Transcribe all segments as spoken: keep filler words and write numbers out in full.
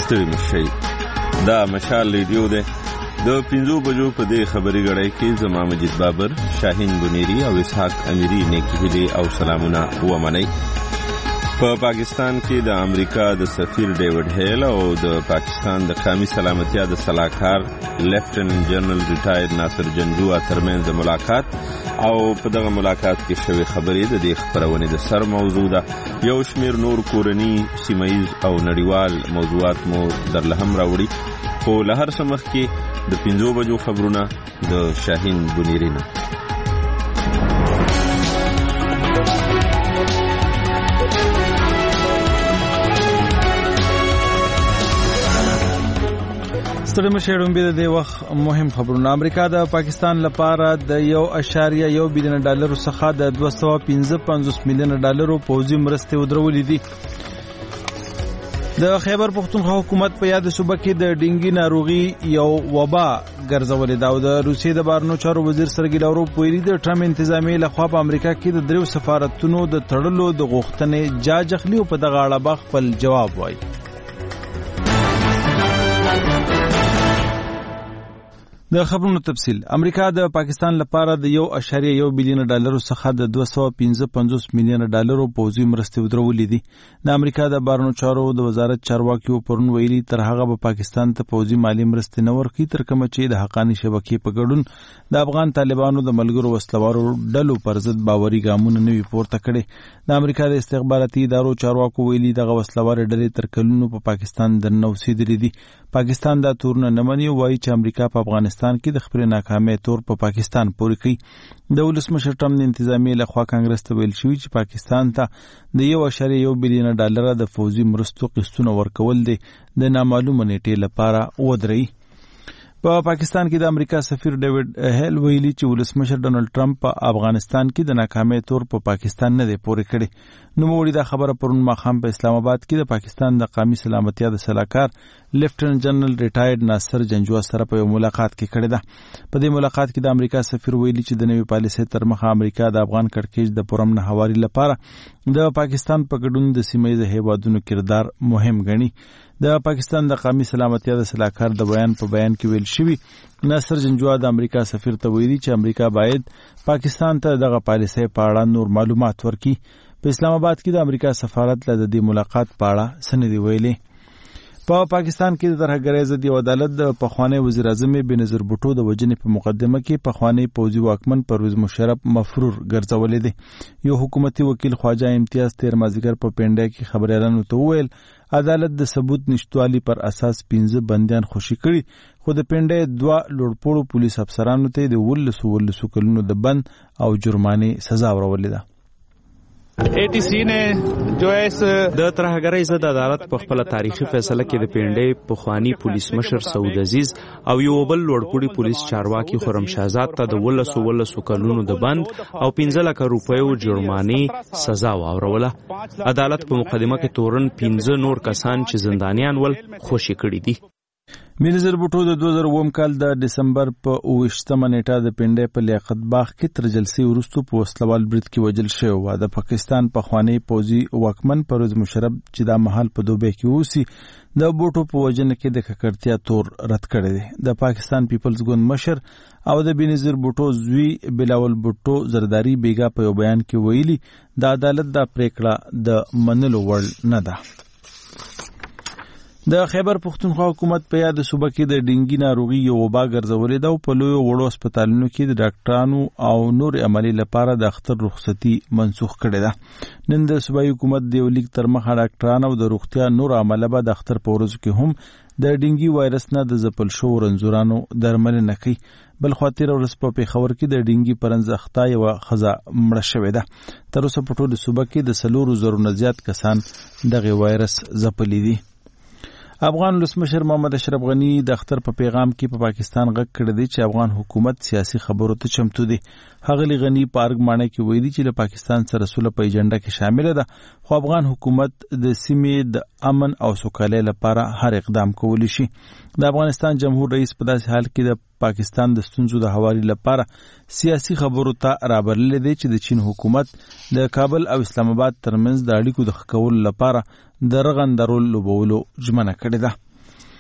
ستړي مشئ. دا مشال ریډیو دی. د پنځو بجو په دې خبري غړی کې زما مجید بابر، شاهین بنيري او اسحاق امیری نیکی هدي او سلامونه ومنئ. په پاکستان کې د امریکا د سفیر ډیوډ هیل او د پاکستان د قومي سلامتیا د سلاکار لیفټننټ جنرال ریټایر ناصر جنجوع ترمنځ ملاقات او په دغه ملاقات کې شوی خبرې د دې خبرونې د سر موضوع ده. یو شمیر نور کورنی، سیمایي او نړیوال موضوعات مو درله هم راوړي، خو له هر څه مخکې د پنځو بجو خبرونه د شاهین بنيري نه. ستړي مشئ. ډومبې د دې وخت مهم خبرونه. امریکا د پاکستان لپاره د یو اشاریه یو بلین ډالرو څخه د دوه سوه پنځه پنځوس میلیون ډالرو پوځي مرستې ودرولې دي. د خیبر پختونخوا حکومت په یاد صوبه کې د ډینګي ناروغي یو وبا ګرځولې ده او د روسیې د بهرنیو چارو وزیر سرګي لاوروف ویلي د ټرمپ انتظامیې لخوا په امریکا کې د دریو سفارتونو د تړلو د غوښتنې جاج اخلي او په دغه اړه به خپل جواب وایي. د خبرونو تفصیل. امریکا د پاکستان لپاره د یو اشاریه یو بلین ډالرو څخه د دوه سوه پنځه پنځوس میلیون ډالرو پوځي مرستې ودرولې دي. د امریکا د بهرنیو چارو د وزارت چارواکي پرون ویلي تر هغه به پاکستان ته پوځي مالی مرستې نه ورکړي تر کومه چې د حقاني شبکې په ګډون د افغان طالبانو د ملګرو وسلوارو ډلو پر ضد باوري ګامونه نه وي پورته کړي. د امریکا د استخباراتي ادارو چارواکو ویلي دغه وسلوارې ډلې تر کلونو په پاکستان دننه اوسېدلې دي. پاکستان دا تورونه نه مني او وایي چې امریکا په افغانستان کې د خپل ناکامۍ تور په پاکستان پورې کوي. د ولسمشر ټرمپ د انتظامیې لخوا کانګرس ته ویل شوي چې پاکستان ته د یو اشاریه یو بلین ډالر د فوزي مرستو قسطونه ورکول دي د نامعلومه نیټې لپاره ودرئ. په پاکستان کې د امریکا سفیر ډیوډ هیل ویلي چې ولسمشر ډونالد ټرمپ په افغانستان کې د ناکامۍ تور په پاکستان نه دی پورې کړی. نوموړي دا خبره پرون ماښام په اسلام آباد کې د پاکستان د قومي سلامتیا د سلاکار لیفټننټ جنرال ریټایر ناصر جنجوع سره په یو ملاقات کې کړې ده. په دې ملاقات کې د امریکا سفیر ویلي چې د نوې پالیسۍ تر مخه امریکا د افغان کړکېچ د پرامن هواري لپاره د پاکستان په ګډون د سیمه ییزو هیوادونو کردار مهم ګڼي. د پاکستان د قومي سلامتیا د سلاکار د بیان په بیان کې ویل شوي ناصر جنجوع د امریکا سفیر ته ویلي چې امریکا باید پاکستان ته دغه پالیسۍ په اړه نور معلومات ورکړي. په اسلام آباد کې د امریکا سفارت له د دې ملاقات په اړه څه نه دي ویلي. په پاکستان کې د ترهګرۍ ضد یو عدالت د پخوانی وزیر اعظم بېنظیر بوټو د وژنې په مقدمه کې پخوانی پوځي واکمن پرویز مشرف مفرور ګرځولې دی. یو حکومتي وکیل خواجه امتیاز تیر مازدیګر په پنډه کې خبريالانو ته وویل عدالت د ثبوت نشټوالي پر اساس پنځه بندیان خوشي کړي، خو د پنډه دوه لوړپوړو پولیس افسرانو ته د ولسو ولسو کلونو د بند او جرمانې سزا ورولې ده. اے ٹی سی نے جو ہے د ترهګرۍ ضد عدالت په خپل تاریخي فیصله کې د پنډې پخوانی پولیس مشر سعود عزیز او یو بل لوړپوړي پولیس چارواکي خرم شهزاد ته د ولسو ولسو کلونو د بند او پنځه لک روپیو جرمانې سزا واوروله. عدالت په مقدمه کې تورن پنځه نور کسان چې زندانیان ول خوشي کړي دي. بېنظیر بوټو د دوه زره اووم کال د ډسمبر په اوویشتمه نیټه د پنډۍ په لیاقت باغ کې تر جلسې وروسته په وسلوال برید کې وژل شوی و. د پاکستان پخوانی پوځي واکمن پرویز مشرف چې دا مهال په دوبۍ کې اوسي د بوټو په وژنه کې د ککړتیا تور رد کړی دی. د پاکستان پیپلز ګوند مشر او د بېنظیر بوټو زوی بلاول بوټو زرداری بیګا په یو بیان کې ویلي د عدالت دا پریکړه د منلو وړ نه ده. د خیبر پختونخوا حکومت په یاد صوبه کې د ډینګي ناروغي یو وبا ګرځولې ده او په لویو وړو هسپتالونو کې د ډاکټرانو او نور عملي لپاره د اختر رخصتي منسوخ کړې ده. نن د صوبایي حکومت د یو لیک تر مخه ډاکټران او د روغتیا نور عمله به د اختر په ورځو کې هم د ډینګي وایرس نه د ځپل شوو رنځورانو درملنه کوي. بل خوا تېره ورځ په پېښور کې د ډینګي په رنځ اخته یوه ښځه مړه شوې ده. تر اوسه په ټوله صوبه کې د څلورو زرو نه زیات کسان دغې وایرس ځپلي دي. افغان ولسمشر محمد اشرف غنی د اختر په پیغام کې په پاکستان غږ کړی دی چې افغان حکومت سیاسي خبرو ته چمتو دی. ښاغلي غنی په ارګمانه کې ویلي چې له پاکستان سره سوله په ایجنډا کې شامله ده، خو افغان حکومت د سیمې د امن او سوکالۍ لپاره هر اقدام کولی شي. د افغانستان جمهور رئیس په داسې حال کې د پاکستان د ستونزو د هواري لپاره سیاسي خبرو ته رابللی دی چې د چین حکومت د کابل او اسلام آباد ترمنځ د اړیکو د ښه کولو لپاره د رغند رول لوبولو ژمنه کړې ده.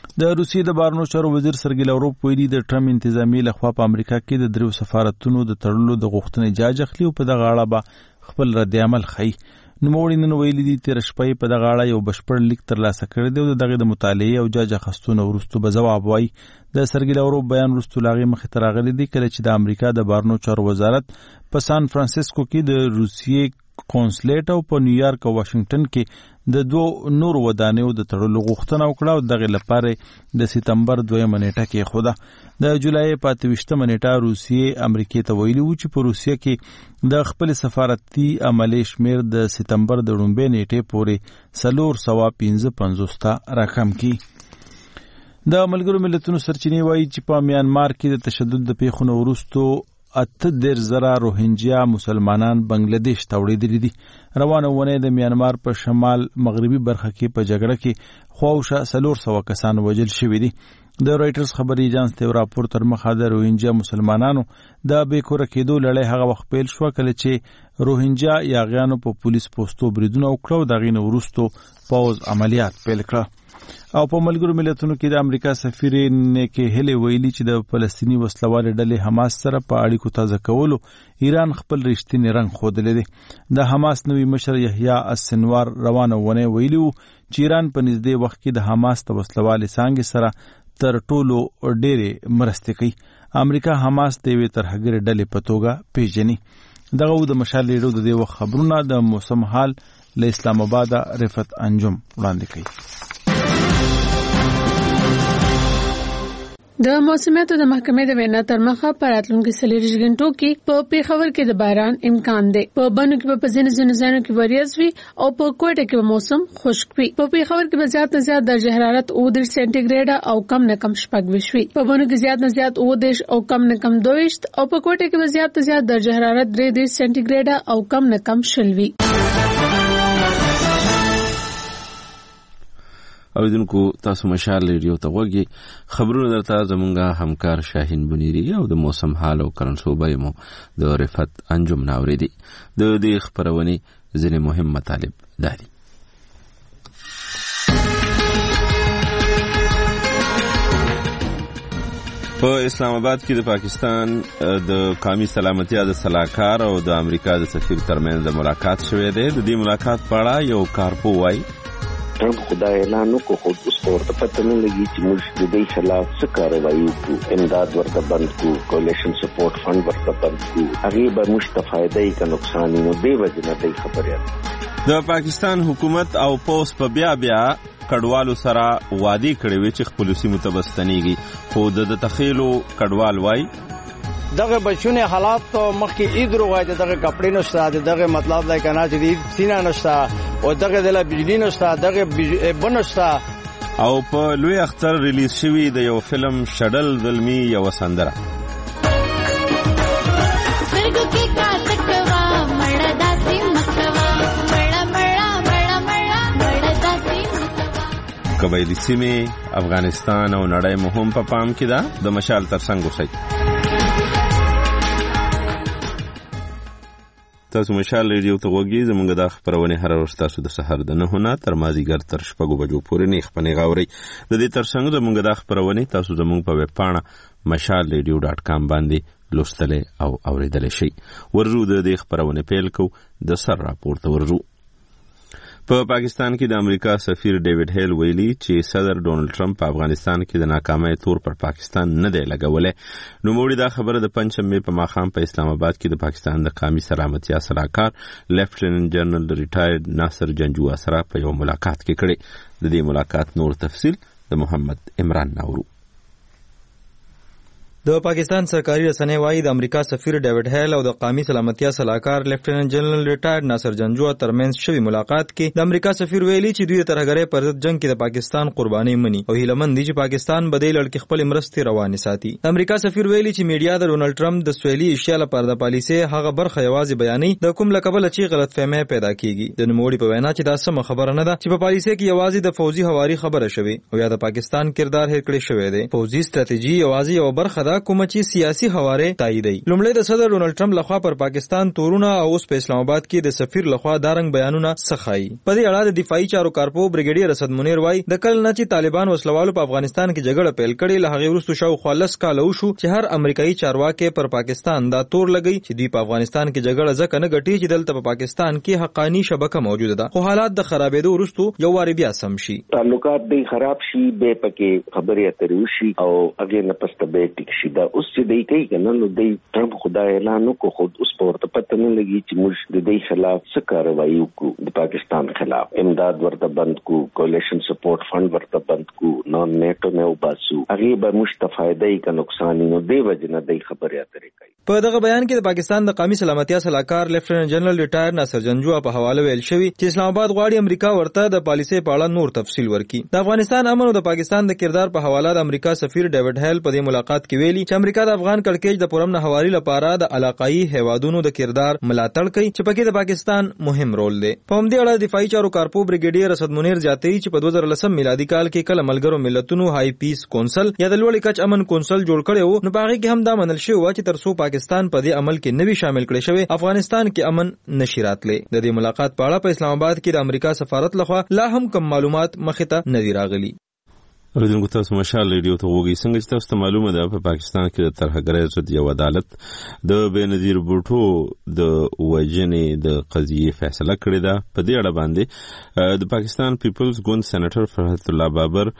د روسیې د بهرنیو چارو وزیر سرګی لاوروف ویلي د ټرمپ انتظامیې لخوا په امریکا کې د دریو سفارتونو د تړلو د غوښتنې جاج اخلي او په دغه اړه به خپل رد عمل ښیي. نوموړي نن ویلي دي تېره شپه په دغه اړه یو بشپړ لیک ترلاسه کړی دی او د دغې د مطالعې او جاج اخیستو وروسته به ځواب وایي. د سرګی لاوروف بیان وروسته له هغې مخې ته راغلی دی کله چې د امریکا د بهرنیو چارو وزارت په سان فرانسیسکو کې د روسیې کونسلیټ او په نیویارک او واشنگټن کې د دوه نورو ودانیو د تړلو غوښتنه وکړه او دغې لپاره د سپتمبر دویمه نیټه کېښوده. د جولای په اته ویشتمه نیټه روسیې امریکې ته ویلي وو چې په روسیه کې د خپل سفارتي عملې شمېر د سپتمبر د لومړۍ نیټې پورې څلور سوه پنځه پنځوس ته راکم کړي. د ملګرو ملتونو سرچینې وایي چې په میانمار کې د تشدد د پیښو نه وروسته اته دېرش زره روهینجیا مسلمانان بنگلادیش ته وړېدلي دي. روانه اونۍ د میانمار په شمال مغربي برخه کې په جګړه کې خواوشا څلور سوه کسان وژل شوي دي. د رایټرز خبري ایجانس ته راپور تر مخه د روهینجیا مسلمانانو د بې کوره کېدو لړۍ هغه وخت پیل شوه کله چې روهینجیا یاغیانو په پولیس پوستو بریدونه وکړه او د هغې نه وروسته پوځ عملیات پیل کړه. او په ملګرو ملتونو کې د امریکا سفیر نیکی هیلی ویلي چې د فلسطیني وسلوالې ډلې حماس سره په اړیکو تازه کولو ایران خپل رښتینی رنګ ښودلی دی. د حماس نوي مشر یحیی السنوار روانه اونۍ ویلي وو چې ایران په نږدې وخت کې د حماس د وسلوالې څانګې سره تر ټولو ډېرې مرستې کوي. امریکا حماس د یوې ترهګرې ډلې په توګه پیژني. دغه و د مشال ریډیو د دې وخت خبرونه. د موسم حال له اسلام آباده رفت انجم وړاندې کوي. د موسمیاتو د محکمې د وینا تر مخه په راتلونکو څلوېښت غنټو کې په پیښور کې د باران امکان دی. په بنو کې په ځینو ځینو ځایونو کې وریځ وي او په کوټه کې موسم خشک وي. په پیښور کې به زیات نه زیات درجه حرارت اووه دېرش سانتي ګریډ او کم نه کم شپږ ویشت وي. په بنو کې زیات نه زیات اووه دېرش او کم نه کم دوه ویشت او په کوټه کې به زیات نه زیات درجه حرارت درې دېرش سانتي ګریډ او کم نه کم شل وي. اوریدونکو تاسو مشال ریډیو ته وګورئ. خبرونه درته زمونږه همکار شاهین بنيري او د موسم حال او کرنسوبه مو د رفت انجم ناوریدي. د دې خبرونې ځینې مهم مطالب دي. په اسلام آباد کې د پاکستان د قومي سلامتیا د صلاحکار او د امریکا د سفیر ترمنځ ملاقات شوې ده. د دې ملاقات په اړه یو کارپو وایي ټرمپ خدای اعلان وکړو خو اوس ورته پته نه لګي چې موږ د دې خلاف څه کاروایي وکړو. امداد ورته بند کړو، کولیشن سپورټ فند ورته بند کړو. هغې به موږ ته فایده یې که نقصان یې، نو دې وجې نه دی خبرې. د پاکستان حکومت او پوس په بیا بیا کډوالو سره وعده کړې وي چې خپل سیمو ته بستنیږي، خو د تخیلو کډوال وایي دغه بچونه حالات مخکې ایدرو وای دغه کپڑے نشته، دغه مطلب لای کنه چې سینا نشته او دغه د بجلی نشته، دغه بنشته. او په لوی اختر ریلیز شوی د یو فلم شډل ظلمي یو سندره قبایلی سیمې افغانستان او نړۍ مهم په پام کې ده. د مشال ترڅنګ اوسئ. تاسو مشال ریډیو ته وګورئ. زموږ د خبرونه هر ورځ تاسو د سحر د نه نه تر مازیګر تر شپږو بجو پورې نه خپنه غاوري. د دې ترڅنګ زموږ د خبرونه تاسو زموږ په ویب پاڼه مشال ریډیو ډاټ کام باندې لوستل او اوریدل شي. ورجو د دې خبرونه پیل کو د سر راپور ته ورجو. په پاکستان کې د امریکا سفیر ډیوډ هیل ویلي چې صدر ډونلډ ټرمپ په افغانستان کې د ناکامۍ تور پر پاکستان نه دی لګولې. نو موږ دا خبره د پنځمې په ماښام په اسلام آباد کې د پاکستان د قومي سلامتیا صلاحکار لیفټیننټ جنرال ریټایرډ ناصر جنجوع سره په یو ملاقات کې کړي. د دې ملاقات نور تفصیل د محمد عمران ناورو. د پاکستان سرکاري رسنۍ وايي د امریکا سفیر ډیوډ هیل او د قومي سلامتیا صلاحکار لیفټیننټ جنرال ریټایرډ ناصر جنجوع ترمنځ شوی ملاقات کې د امریکا سفیر ویلي چې دوی د ترهګرۍ پر ضد جنگ کې د پاکستان قرباني مني او هیلمن دي چې پاکستان به د لړ کې خپل مرستې روانې ساتي. د امریکا سفیر ویلي چې میډیا د ډونلډ ټرمپ د سویلي ایشیا لپاره د پالیسي هغه برخه یوازې بیانې د کوم لقب لچې غلطفهمي پیدا کیږي. د نوموړي په وینا چې دا سم خبره نه ده چې په پالیسي کې یوازې د فوجي حواري خبره شوي او یا د پاکستان کردار هېر کړی شوی دی. فوجي ستراتیژي یوازې یو برخه ده کوم چې سیاسي حواله تاییدي. لومړی د صدر ډونالد ټرمپ لخوا پر پاکستان تورونه او اوس په اسلام آباد کې د سفیر لخوا دارنګ بیانونه سخای. په دې اړه د دفاعي چارو کارپو بریګیډیر اسد منیر وای د کل نه چې طالبان وسلوالو په افغانستان کې جګړه پیل کړې له هغه وروسته شاوخوا لس کاله وشو چې هر امریکایي چارواکي پر پاکستان دا تور لګی چې دوی په افغانستان کې جګړه ځکه نه ګټي چې دلته په پاکستان کې حقانی شبکه موجوده ده خو حالات د خرابېدو وروسته یو واری بیا سم شي. تعلقات به خراب شي به پکې خبرې اترې وشي او هغه نه پسته به ټیک شي. دا اوس چې دی کوي کنه نو دی ټرمپ خدای اعلان وکړ خو اوس پورته پته نه لګي چې موږ د دې خلاف څه کاروایي وکړو. د پاکستان خلاف امداد ورته بند کو، کولیشن سپورټ فند ورته بند کو، نون نیټو نه وباسو. هغه به مستفایده ای کا نقصان نه دی وجنه دی خبرې اترې کوي. په دغه بیان کې د پاکستان د قومي سلامتیا صلاحکار لیفټیننټ جنرال ریټایر ناصر جنجو په حواله ویل شوی چې اسلام آباد غواړي امریکا ورته د پالیسۍ په اړه نور تفصیل ورکړي. د افغانستان امن او د پاکستان د کردار په حواله د امریکا سفیر ډیوډ هیل په دې ملاقات کې ویلي چې امریکا د افغان کړکېچ د پرامن حوالي لپاره د علاقايي هیوادونو د کردار ملاتړ کوي چې پکې د پاکستان مهم رول دی. په همدې اړه دفاعي چارو کارپو بریګیډیر اسد منیر زیاتوي چې په دوه زره لس میلادي کال کې کله ملګرو ملتونو های پیس کونسل یا د لوړ کچ امن کونسل جوړ کړی وو نو په هغه کې هم دا منل شوی و چې ترڅو پاکستان په دې عمل کې نوی شامل کړي شوی افغانستان کې امن نشي راتلی. د دې ملاقات په اړه په اسلام آباد کې د امریکا سفارت لخوا لا هم کم معلومات مخې ته نه دي راغلي. اوریدونکو تاسو مشال ریډیو ته وګورئ. څنګه چې تاسو ته معلومه ده په پاکستان کې د ترهګرۍ ضد یو عدالت د بېنظیر بوټو د وژنې د قضیې فیصله کړې ده. په دې اړه باندې د پاکستان پیپلز ګوند سېنیټر فرحت الله بابر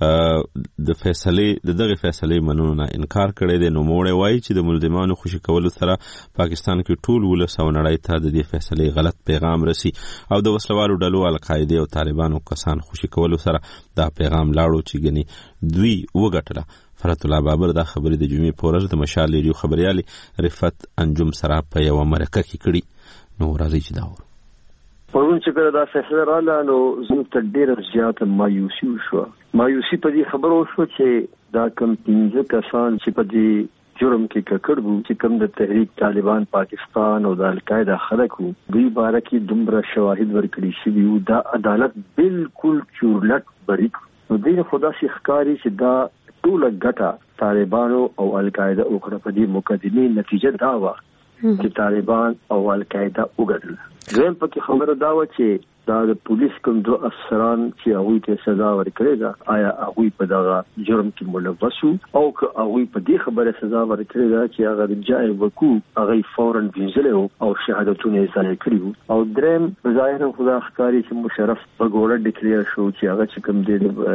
د فیصلې د دغه فیصلې منلو نه انکار کړی دی. نو موړی وایي چې د ملزمانو خوشي کولو سره پاکستان کې ټول ولس او نړۍ ته د دې فیصلې غلط پیغام رسي او د وسلوالو ډلو القاعده او طالبانو کسان خوشي کولو سره دا پیغام لاړو چې ګني دوی وګټله. فرحت الله بابر دا خبرې د جمعې په ورځ د مشال ریډیو خبريالي رفت انجم سره په یو مرکه کې کړي. نو راځي چې دا ور پرون چې کله دا فیصله رااله نو زموږ ته ډېره زیاته مایوسي وشوه. مایوسي په دې خبرو وشوه چې دا کم پنځه کسان چې په دې جرم کې ککړ وو چې کوم د تحریک طالبان پاکستان او د القاعده خلک وو دوی باره کې دومره شواهد ورکړي شوي وو. دا عدالت بالکل چورلټ بریک نو دین خدا سي ښکاری چې دا ټول ګټه طالبانو او القاعده او خپل په دې مقدمه نتیجه دا و چې طالبان او القاعده وګټل. زم په خبره دا و چې دا د پولیس کوم دوه افسران چې هغه ته سزا ورکړې ده آیا هغه په دغه جرم کې ملوث او که هغه په دې خبره سزا ورکړې ده چې هغه د جای وکو هغه فورن وینځلو او شهادتونه یې ځای کړیو. او دریم ظاهر خدا ښکاری چې مشرف په ګوره ډیکلیئر شو چې هغه چې کوم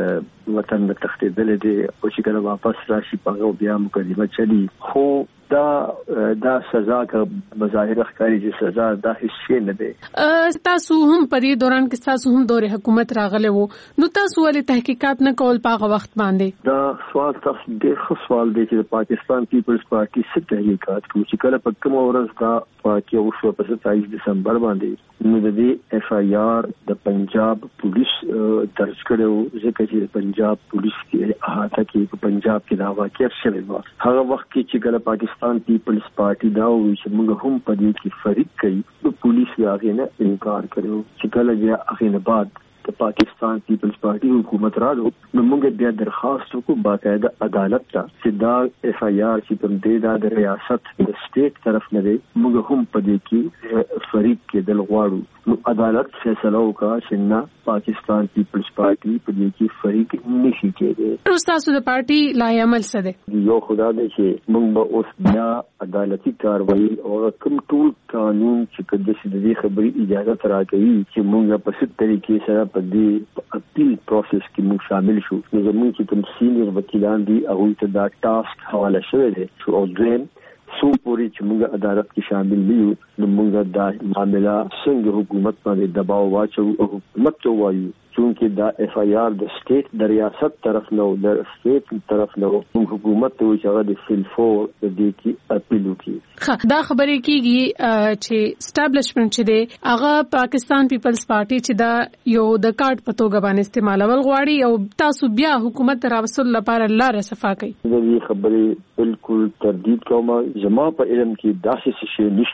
دی وطن د تختیدل دي او چې کله واپس راشي په بیا مقدمه چلی. خو دا دا سزا کا بظاهر ښکاری چې سزا دا هیڅ نه دی. تاسو هم په دې دوران کې تاسو هم دور حکومت راغله وو نو تاسو ولې تحقیقات نه کول په وخت باندې؟ دا سوال تاسو ډېر ښه سوال دی چې پاکستان پیپلز پارټي څه تحقیقات کوي چې کله په کوم ورځ دا واقعي وشو په ستایس دسمبر باندې نو د دې اف آی آر د پنجاب پولیس درج کړو ځکه چې پنجاب پولیس کې احاطه کې په پنجاب کې دا واقعي شوی و. هغه وخت کې چې کله پاکستان پیپلز پارټي دا وی چې موږ هم په دې کې فریق کړي نو پولیس یې هغه نه انکار کړو چې کله بیا هغه نه بعد د پاکستان پیپلز پارټي حکومت راځو نو موږ بیا درخواست وکړو باقاعده عدالت ته چې دا اف آی آر چې کوم دی دا د ریاست د سټیټ طرف نه دی موږ هم په دې کې فریق کې دل غواړو. نو عدالت فیصله وکړه چې نه پاکستان پیپلز پارټي په دې کې فریق نشي کېدی. تاسو د پارټي لای عمل څه دی؟ یو خدا دې چې موږ به اوس بیا عدالتي کاروایی او کوم ټول قانون چې کده چې د دې خبرې اجازه راکوي چې موږ په څه طریقې سره په دې اپیل پروسس کې موږ شامل شو. نو زموږ چې کوم سینیئر وکیلان دي هغه ته دا ټاسک حواله شوی دی چې او دریم سو پوری چې موږ عدالت کې شامل نیو نو موږ دا معاملہ څنګه حکومت باندې دباو واچو او حکومت ته وایو چونکه دا اف آی آر د سټیټ د ریاست طرف نو د سټیټ طرف نو حکومت ته چې هغه د سلفو د دې کې اپیل وکړي. دا خبرې کیږي چې اسټابلیشمنت چې دی هغه پاکستان پیپلز پارټي چې دا یو د کارت په توګه باندې استعمالول غواړي او تاسو بیا حکومت راوصل لپاره لار صفا کوي. دې خبرې بالکل تردید کوم. زما په علم کې داسې شی نشته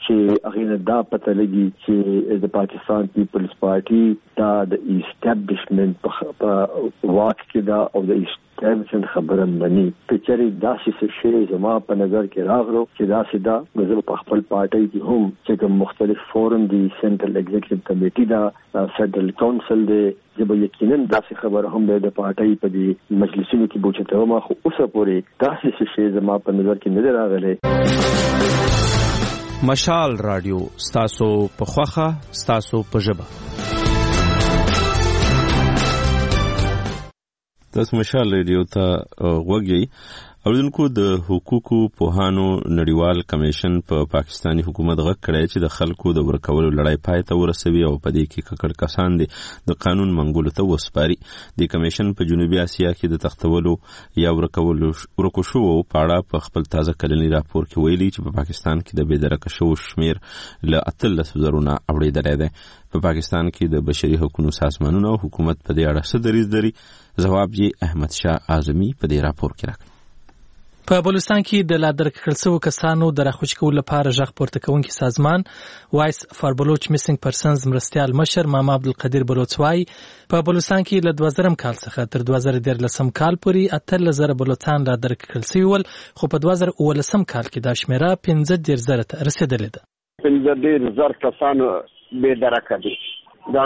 چې هغه دا پته لګي چې د پاکستان پیپلز پارټي دا د ایسټابلیشمنت په واک کې دا او د ایسټابلیشمنت خبره مني چې چېرې داسې څه شی زما په نظر کې راغلو چې دا سیدا د خپل پارټي کې هم چې مختلف فورم دي سنټرل ایگزیکټیو کمیټي دا فدرل کونسل دی چې به یقینا داسې خبره هم د پارټي په دې مجلسونو کې بوچته ما خو اوسه پورې داسې څه شی زما په نظر کې نه راغلی. مشال رادیو ستاسو په خوخه ستاسو په ژبه. تاسو مشال رادیو ته غوږی. اوریدونکو د حقوقو پوهانو نړیوال کمیشن په پا پاکستانی حکومت غږ کړی چې د خلکو د ورکولو لړۍ پای ته ورسوي او په دې کې ککړ کسان دي د قانون منګولو ته وسپاري. د کمیشن په جنوبي اسیا کې د تختولو یا ورکولو ورکو شو په اړه په خپل تازه کلنی راپور کې ویلي چې په پا پاکستان کې د بېدرکه شو شمیر له اتلس زرونه اوریدلی دی. په پاکستان کې د بشري حقوقو سازمانونو او حکومت په دې اړه څه دریځ لري؟ ځواب یې احمد شاه اعظمي په دې راپور کې راکړ. په بلوچستان کې د لا درکړل شوو کسانو د راخوش کولو لپاره ژغ پورته کوونکي سازمان وایس فار بلوچ میسنګ پرسنز مرستیال مشر ماما عبدالقدیر بلوچ وايي په بلوچستان کې له دوه زره کال څخه تر دوه زره دیارلسم کال پورې اتلس زره بلوچستان لا درکړل شوي ول، خو په دوه زره اوولسم کال کې دا شمیره پنځه دېرش زره ته رسېدلې ده. پنځه دېرش زره کسانو بې درکه دي. دا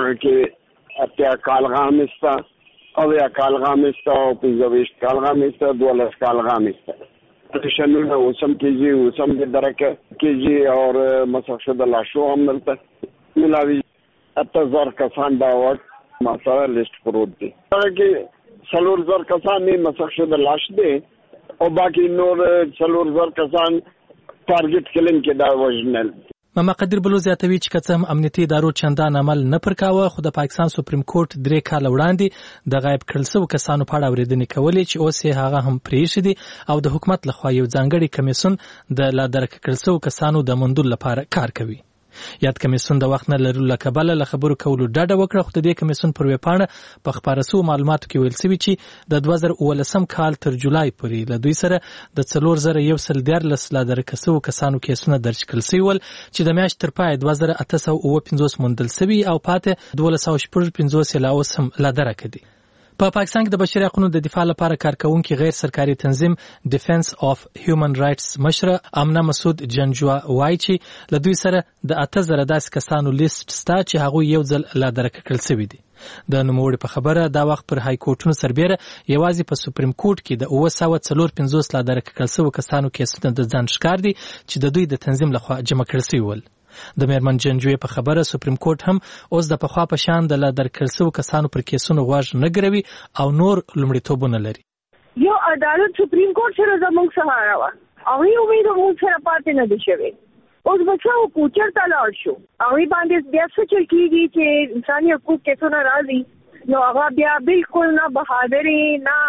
کې اتیا کال غامسته او یا کالغام است او پنځه کالغام است دولس کالغام است. پریشانونه اوسم کېږي اوسم د درکه کېږي او مسخ د لاشو هم دلته ملاوي اته زر کسان دا وخت ما سره لیست پروت دي. هغه کې څلور زر کسان نه مسخ د لاش دي او باقي نور څلور زر کسان ټارګټ کلین کې دا وژنل. ماما قدیر بلوچ زیاتوي چې کڅم امنیتي ادارو چندان عمل نه پر کاوه، خو د پاکستان سپریم کورټ درې کال وړاندې د غایب کړل شوو کسانو په اړه اورېدنې کولې چې اوس یې هغه هم پرېښي دي او د حکومت لخوا یو ځانګړی کمیسیون د لا درک کړل شوو کسانو د موندلو لپاره کار کوي. یاد کمیسیون د وخت نه لرلو له کبله له خبرو کولو ډډه وکړه، خو د دې کمیسیون پر ویبپاڼه په خپاره شوو معلوماتو کې ویل شوي چې د دوه زره اوولسم کال تر جولای پورې له دوی سره د څلور زره یو سل دیارلس لا درکه شوو کسانو کیسونه درج کړل شوي ول چې د میاشتې تر پایه دوه زره اته سوه اووه پنځوس موندل شوي او پاتې دولس سوه شپږ پنځوس یې لا اوس هم لا درکه دي. په پاکستان کې د بشري حقوقو د دفاع لپاره کارکونکي غیر سرکاري تنظیم ډیفنس اف هیومن رائټس مشره امنه مسعود جنجوا وایي چې له دوی سره د اته زره داسې کسانو لیست شته چې هغوی یو ځل لا درکه کړل شوي دي. د نوموړي په خبره دا وخت پر های کورټونو سربیره یوازې په سپریم کورټ کې د اوه سوه څلور پنځوس لا درکه کړل شوو کسانو کیسونه د ځان ښکار دي چې د دوی د تنظیم لخوا جمع کړل شوي ول. د میرمن جنجوی په خبره سپریم کورټ هم اوس د پخوا په شان د لا درکړل شوو کسانو پر کیسونو غوږ نه ګروي او نور لومړیتوبونه لري. یو عدالت سپریم کورټ سره زموږ سهارا وه، هغوی امید موږ سره پاتې نه دي شوی. اوس به څه وکړو؟ چېرته لاړ شو؟ هغوی باندې بیا څه چل کېږي چې انساني حقوق کیسونه راځي نو هغه بیا بالکل نه بهادرې نه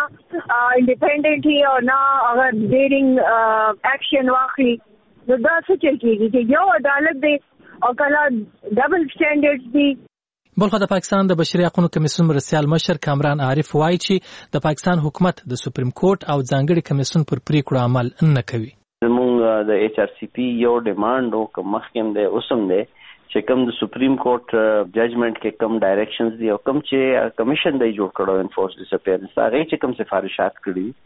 انډیپینډنټ او نه هغه ډیرینګ اکشن واخلي. نو دا څه چل کېږي چې یو عدالت دی او کله ډبل سټینډرډز دي. بلخو د پاکستان د بشري حقوقو کمیسیون مرستیال مشر کامران عارف وایي چې د پاکستان حکومت د سپریم کورټ او ځانګړي کمیسیون پر پریکړو عمل نه کوي. زموږ د ایچ آر سی پی یو ډیمانډ او کوم مخکیم دی اوسم دی چې کوم د سپریم کورټ ججمنټ کې کوم ډایریکشنز دی او کوم چې کمیشن دی جوړ کړو انفورس ډیسپیرنس هغه چې کوم سفارشات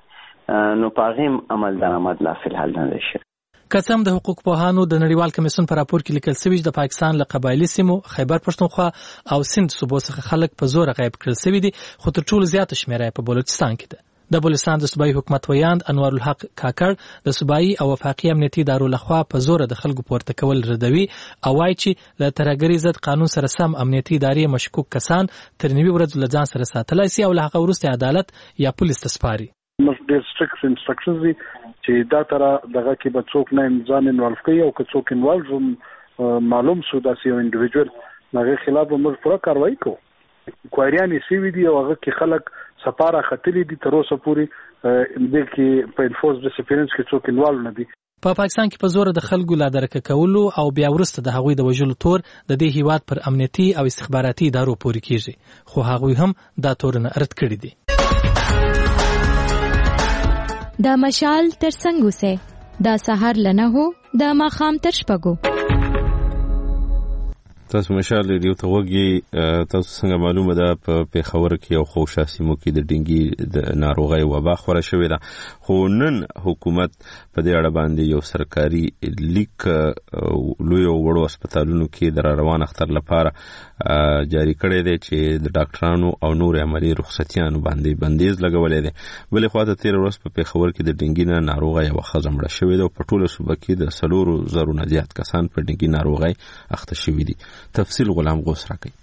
کړي نو پاغه عمل درآمد لا فلحال نه لشي. قسم د حقوق پوهانو د نړیوال کمیسیون پر راپور کې لیکل شوی د پاکستان له قبایلی سیمو خیبر پښتونخوا او سند صوبو څخه خلک په زور غیب کړل شوی دي، خو تر ټولو زیاته شمیره په بلوچستان کې ده. د بلوچستان د صوبایي حکومت ویاند انوار الحق کاکړ د صوبایي او وفاقي امنیتي ادارو لخوا په زور د خلکو پورته کول ردوي او وایي چې له ترهګرۍ ضد قانون سره سم امنیتي ادارې مشکوک کسان تر نیوي ورځو له ځان سره ساتلی سي او له هغه وروسته عدالت یا پولیس ته سپاري. مست ډېر سټریکټ انسټرکشنز دي چې دا تر دغه کې به څوک نه ځان انوالو کوي او که څوک انوالو معلوم شو داسې یو انډیویجوال هغه خلاف به موږ پوره کاروایی کوو. کوایریان یې سوي دي او هغه کې خلک سپاره ختلي دي تر اوسه پورې دې کې په انفورس ډیسپیرنس کې څوک انوالو نه دي. په پاکستان کې په زور د خلکو لا درکه کولو او بیا وروسته د هغوی د وژلو تور د دې هیواد پر امنیتي او استخباراتي ادارو پورې کیږي، خو هغوی هم دا تورونه رد کړي دي. دا مشال تر څنګه وسه دا سحر لنه هو دا ماخام تر شپږو تاسو مشال ریډیو ته وګورئ. تاسو څنګه معلومه ده په پیښور کې او خوشا سیمو کې د ډینګي د ناروغۍ وبا خوره شوې ده، خو نن حکومت په دې اړه باندې یو سرکاري لیک لوی وړو هسپتالونو کې د روان اختر لپاره جاری کړی دی چې د ډاکټرانو او نور عملي رخصتیانو باندې بندیز لګولې ده. بلې خواته تیر ورځ په پیښور کې د ډینګي نه ناروغۍ یو ښځه مړه شوې ده او په ټوله صوبه کې د څلورو زرو نه زیات کسان په ډینګي ناروغۍ اخته شوي دي. تفصیل غلام غوث راکړي.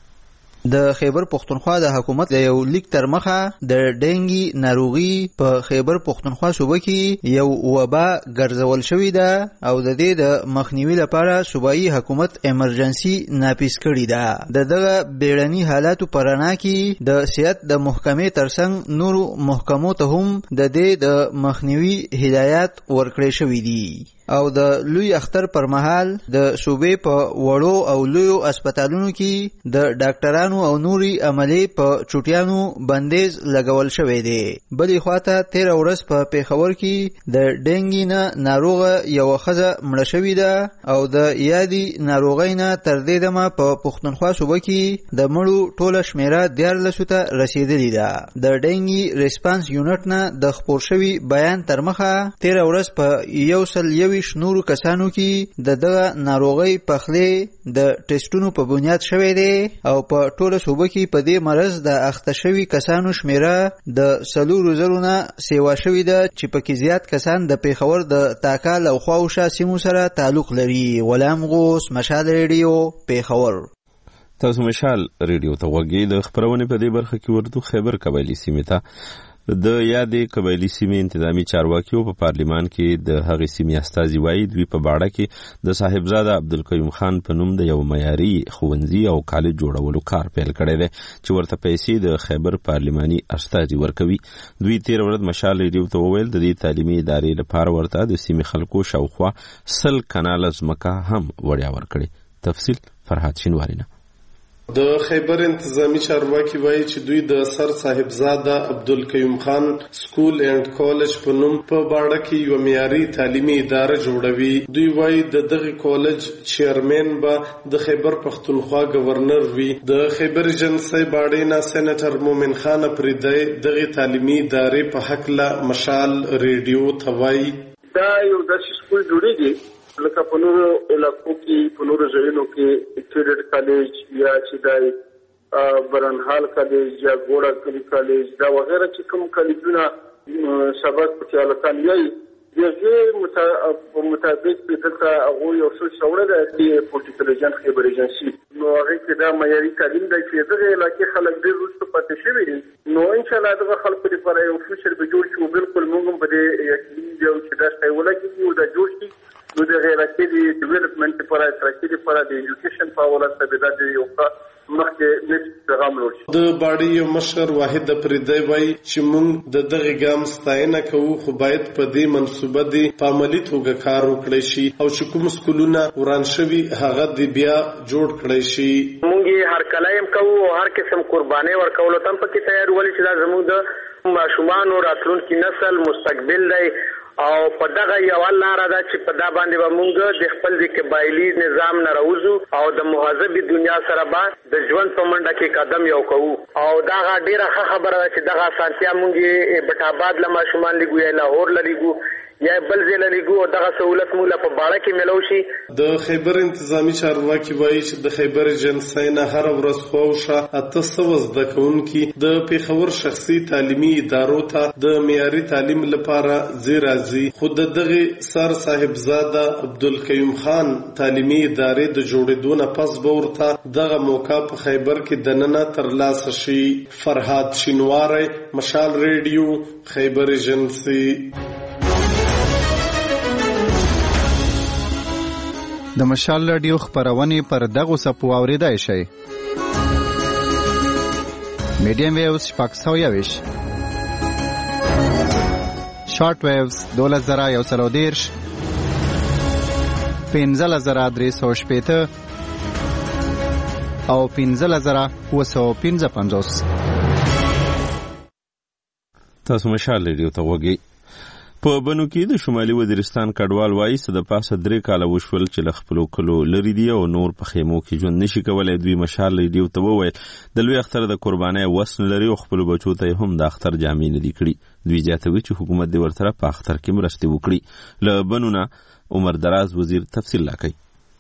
د خیبر پختونخوا د حکومت د یو لیک تر مخه د ډینګي ناروغي په خیبر پختونخوا صوبه کې یو وبا ګرځول شوې ده او د دې د مخنیوي لپاره صوبایي حکومت ایمرجنسي نافذ کړې ده. د دغه بیړني حالاتو په رڼا کې د صحت د محکمې ترڅنګ نورو محکمو ته هم د دې د مخنیوي هدایات ورکړې شوې دي او د لوی اختر پر مهال د صوبې په وړو او لویو اسپیټالونو کې د ډاکټرانو او نوري عملي په چوټیانو بندیز لګول شوی دی. بلې خواته تیر ورځ په پیښور کې د ډینګي نه ناروغه یو ښځه مړه شوې ده او د یادي ناروغۍ نه تر دې دمه په پښتونخوا صوبه کې د مړو ټوله شمیره دیارلسو ته رسیدلې ده. د ډینګي ریسپانس یونټ نه د خپور شوي بیان تر مخه تیر ورځ په یو سل یو نورو کسانو کې د دغه ناروغۍ پخلې د ټیسټونو په بنیاد شوی دی او په ټوله صوبه کې په دې مرض د اخته شوي کسانو شمیره د څلورو زرو نه سیوا شوې ده چې پکې زیات کسان د پیښور د تاکال او خواوشا سیمو سره تعلق لري. غلام غوث، مشال ریډیو، پیښور. تاسو مشال ریډیو ته وګورئ. د خبرونه په دې برخه کې ورته خیبر قبایلی سیمه ته د یادې قبایلی سیمې انتظامی چارواکیو په پارلیمان کې د هغې سیمې استازي وایي دوی په باړه کې د صاحبزاده عبدالقیوم خان په نوم د یو معیاري ښوونځي او کالج جوړولو کار پیل کړی دی چې ورته پیسې د خیبر پارلیماني استازي ورکوي. دوی تیر ورځ مشال ریډیو ته وویل د دې تعلیمي ادارې لپاره ورته د سیمې خلکو شاوخوا سل کناله ځمکه هم وړیا ورکړې. تفصیل فرهاد شینواری. د خیبر انتظامی چارواکي وایي چې دوی د سر صاحبزاده عبدالقیوم خان سکول اینڈ کالج په نوم په باړه کې یو معیاري تعلیمي اداره جوړوي. دوی وایي د دغه کالج چیرمن به د خیبر پختونخوا گورنر وي. د خیبر ایجنسی باړې نه سېنیټر مومن خان پریدی دغه تعلیمي ادارې په حق لا مشال ریډیو ته وایي دا یو داسې سکول جوړیږي لکه په نورو علاقو کې په نورو ځایونو کې کیډټ کالج یا چې دا برنحال کالج یا ګوړه کلی کالج دا وغیرہ چې کوم کالجونه سبق په الکان یي دغه مطابق په دغه هغه یو څه شوړه ده چې پولیټیکل خبر ایجنسی نو هغه کې دا معیاري تعلیم دی چې دغه علاقې خلک ډېر وروسته پاتې شوي دي. نو ان شاء الله دغه خلکو لپاره یو فیوچر به جوړ شي او بالکل موږ هم په دې یقین یو چې دا ځای ولګي او دا جوړ شي نو د غیرتي ډیولپمنٹ لپاره ترقی لپاره د ایجوکیشن په حواله سره د یو مخکې نیکسټ پیغام لور شي. د باړې یو مشر واحد پردی وایي چې موږ د دغه ګام ستاینه کوو خو باید په دې منصوبه دی په عملي توګه کار وکړی شي او چې کوم سکولونه وران شوي هغه دی بیا جوړ کړی شي. موږ هر کله هم کوو او هر قسم قرباني ورکولو تم پکې تیار ولې چې دا زموږ د ماشومان او راتلونکي نسل مستقبل دی او په دغه یو لاره ده چې په دا باندې به مونږ د خپل د قبایلی نظام نه راوځو او د مهذبي دنیا سره به د ژوند په منډه کې قدم یو کوو او دا ډیره ښه خبره ده چې دغه اسانتیا مونږ بټاباد له ماشومان لګو یا لاهور لګو یا بل ځای لګو او دغه سہولت موږ له په باړه کې ملو شي. د خیبر انتظامی چارواکي وایي چې د خیبر ایجنسی نه هر ورځ خواوشا اته سوه زده کوونکي د پیښور شخصي تعلیمي ادارو ته د معیاري تعلیم لپاره ځي راځي خو د دغه سر صاحبزاده عبدالقیوم خان تعلیمي ادارې د جوړېدو نه پس به ورته دغه موقع په خیبر کې دننه ترلاسه شي. فرهاد شینواری، مشال ریډیو، خیبر ایجنسی. د مشال رادیو خبرونه پر دغه سپو اوریدای شي. میډیم ویوز شپږ سوه یویش، شارټ ویوز دوله زره یو سل او دېرش، پنځله زره درې سوه شپېته او پنځله زره اووه سوه پنځه پنځوس. تاسو مشال ریډیو ته وګورئ. په بنو کې د شمالي وزیرستان کډوال وایي چې د پاسه درې کاله وشول چې له خپلو کلو لرې دي او نور په خیمو کې ژوند نشي کولی. دوی مشال ریډیو ته وویل د لوی اختر د قربانۍ وس نه لري او خپلو بچو ته هم د اختر جامې نه دي کړي. دوی زیاتوي چې حکومت دې ورسره په اختر کې مرستې وکړي. له بنو نه عمر دراز وزیر تفصیل راکوي.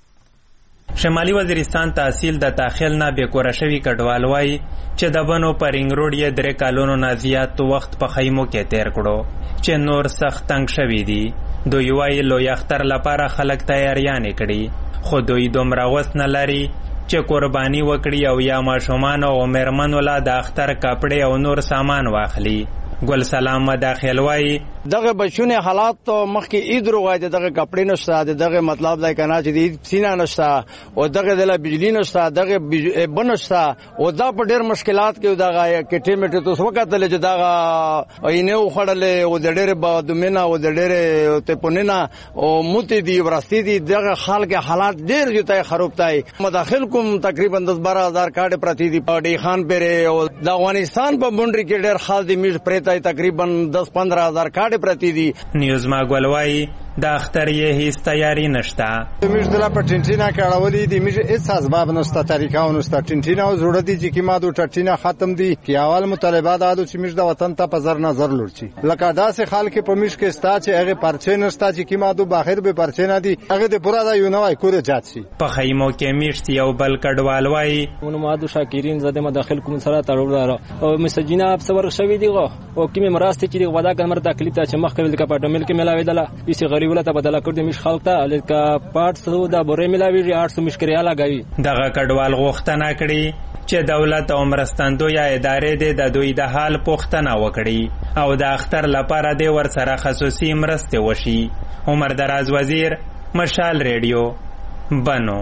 شمالي وزیرستان تحصیل د تاخیل نه بیکوره شوي کډوال وایي چې د بنو په رنګ روډ یې درې کالونو نه زیات وخت په خیمو کې تیر کړو چې نور سخت تنګ شوي دي. دوی وایي لوی اختر لپاره خلک تیاریانې کړي خو دوی دومره وس نه لري چې قرباني وکړي او یا ماشومان او میرمنو لا د اختر کپړې او نور سامان واخلي. ګل سلام مداخل وایي دغه بچونه حالات ته مخکې عید روغای دغه کپړې نشته دغه مطلب لای کنه چې عید سینا نشته او دغه د بجلی نشته دغه بنشته او دا په ډېر مشکلات کې دغه کټې میټه تو وکړل چې دغه اینه وخړلې او د ډېر بادمنه او د ډېر ته پونینا او موتی دی ورستي دی دغه خلک حالات ډېر جته خراب تای. مداخل کوم تقریبا دس بارہ هزار کارت پرتی دی ډی خان پره او د افغانستان په بونډري کې ډېر خاص دی میټ پرته تقریبا دس پندرہ هزار کارت پرتی دی. نیوز ما ګولوي د اختر یې هیڅ تیاری نشته. میش دلا په ټینټینا کړهولې دي میش هیڅ اسباب نشته طریقه ونشته. ټینټینا او زوړه دي چې کیما دو ټټینا ختم دي کی اول مطالبات آلو چې میش د وطن ته په زر نظر لورچی لکه داسې خلک په میش کې ستا چې هغه پرچې نشته چې کیما دو باخر به پرچې نه دي هغه د پورا د یو نوای کوره جات شي. په خیمو کې میشت یو بل کډوال وایي نو مادو شاکرین زده مداخل کوم سره تړور او مسجینا په صبر شوی دی او کیمه مراسته چې ودا کمر داخلي ته چې مخ کول کپاټو مل کې ملاوي دله یې غریب ولته بدلا کړ د مش خلک ته لکه پات سو دا بورې ملاوي آठ سو مشکریا لګوي. دغه کډوال غوښتنه کړي چې دولت او مرستندوی ادارې د دوی د حال پوښتنه وکړي او د اختر لپاره د ورسره خصوصي مرستې وشي. عمر دراز وزیر مشال ریډیو بنو.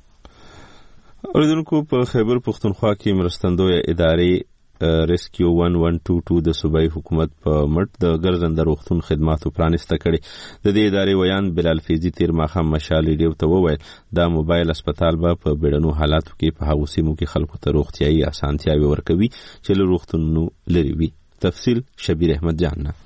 اردوونکو په خیبر پختونخوا کې مرستندوی ادارې ریسکیو ون ون ټو ټو د صوبایي حکومت په مټ د ګرځنده روغتون خدماتو پرانیسته کړي. د دې ادارې ویان بلال فیضي تیر ماښام مشال ریډیو ته وویل دا موبایل اسپتال به په بیړنو حالاتو کې په هغو سیمو کې خلکو ته روغتیایي اسانتیاوې ورکوي چې له روغتونونو لرې وي. تفصیل شبیر احمد جان نه.